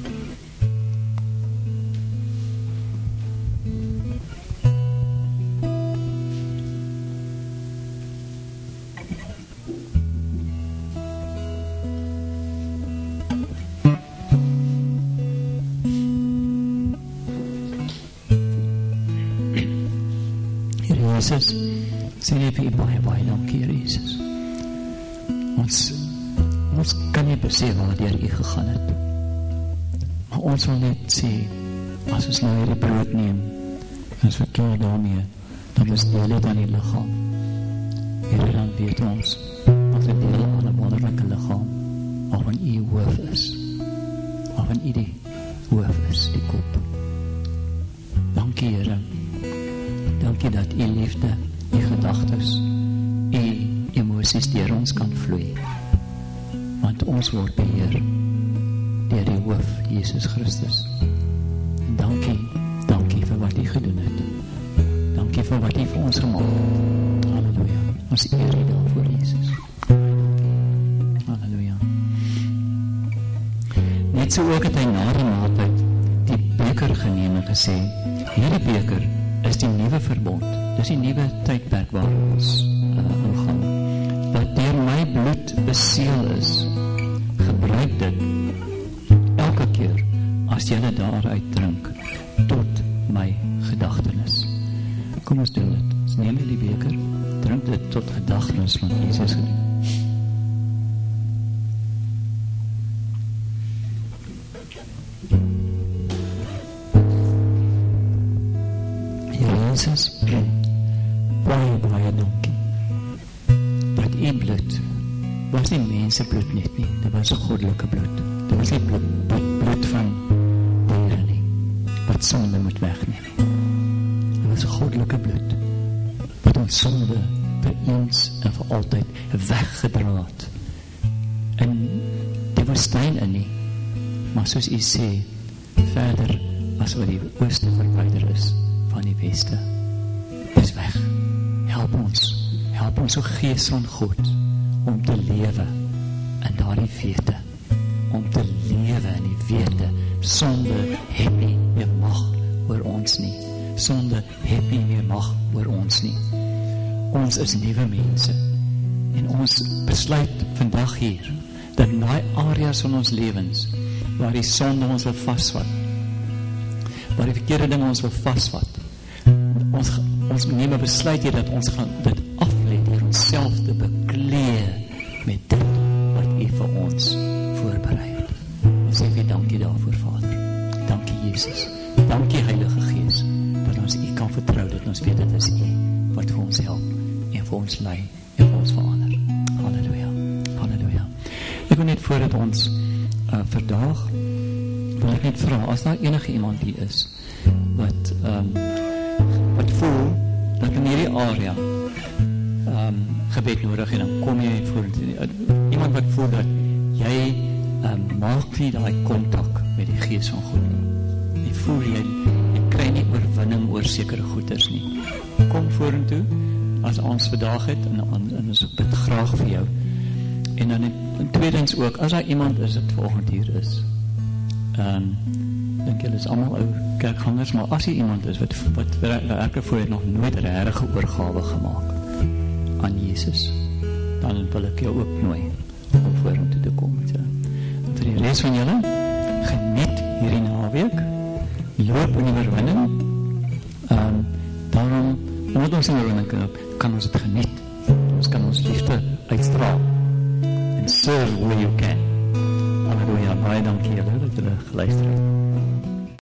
Jesus, sê net vir u baie, baie dankie, Here Jesus. Ons, ons kan nie besef waartoe u gegaan het. Maar ons wil net sê, as ons nou hierdie brood neem, en ons verklaar daarmee, dan is deel dit aan die liggaam. Here, dan weet ons, ons het deel aan 'n wonderlike liggaam, waarvan u hoof is, waarvan u die hoof is, die kop. Dankie, Here. Dankie dat u liefde, u gedagtes, u emosies deur ons kan vloei. Want ons word beheer deur die hoof, Jesus Christus. En dankie, dankie vir wat u gedoen het. Dankie vir wat u vir ons gemaak het. Halleluja. Ons eer u daarvoor, Jesus. Halleluja. Net so ook het hy na die maaltyd die beker geneem en gesê, hierdie beker is die nuwe verbond, dis die nuwe tydperk waar ons uh, omgaan, wat deur my bloed beseël is. Gebruik dit elke keer as jy daaruit drink, tot my gedagtenis. Kom ons doen dit, ons neem die beker, drink dit tot gedagtenis van Jesus gedoen. Jesus, baie, baie dankie, dat u bloed was nie mense bloed net nie, dit was 'n goddelike bloed, dit was nie bloed, bloed, bloed van diere nie, wat sonde moet wegneem nie, dit was 'n goddelike bloed, wat ons sonde vir eens en vir altyd weggedra het, en die woestyn in nie, maar soos u sê, verder as wat die ooste verwyder is, van die weste, is weg. Help ons, help ons o Gees van God, om te lewe in daardie wete, om te lewe in die wete, sonde het nie meer mag oor ons nie, sonde het nie meer mag oor ons nie. Ons is nuwe mense, en ons besluit vandag hier, dat in daai areas van ons lewens, waar die sonde ons wil vasvat, waar die verkeerde dinge ons wil vasvat, ons, ons neem 'n besluit hier, dat ons gaan dit aflê, deur onsself te beklee met dit wat u vir ons voorberei het. Ons sê vir dankie daarvoor, Vader. Dankie, Jesus. Dankie, Heilige Gees, dat ons u kan vertrou, dat ons weet dit is u wat vir ons help, en vir ons lei, en vir ons verander. Halleluja, halleluja. Ek wil net voordat ons uh, vandag, wil ek net vra, as daar enige iemand hier is, wat um, wat voel, dat in hierdie area um, gebed nodig, en dan kom jy voor, iemand wat voel dat jy um, maak nie die kontak met die Gees van God nie, jy voel jy, jy kry nie oorwinning oor sekere goeders nie, kom vorentoe, as ons vandag het, en, en, en ons bid graag vir jou, en dan in tweedens ook, as daar iemand is, wat volgend hier is, um, dink julle is allemaal ou kerkgangers, maar as hier iemand is, wat, wat werkelijk voor het nog nooit regte oorgawe gemaakt aan Jesus, dan wil ek jou ook nooi, om voor hom toe te kom, met, uh, vir die res van julle, geniet hierdie naweek, loop in die oorwinning, um, daarom, omdat ons in die oorwinning kan, kan ons het geniet, ons kan ons liefde uitstraal, en serve where you can. Halleluja, baie dankie julle, dat julle geluister het.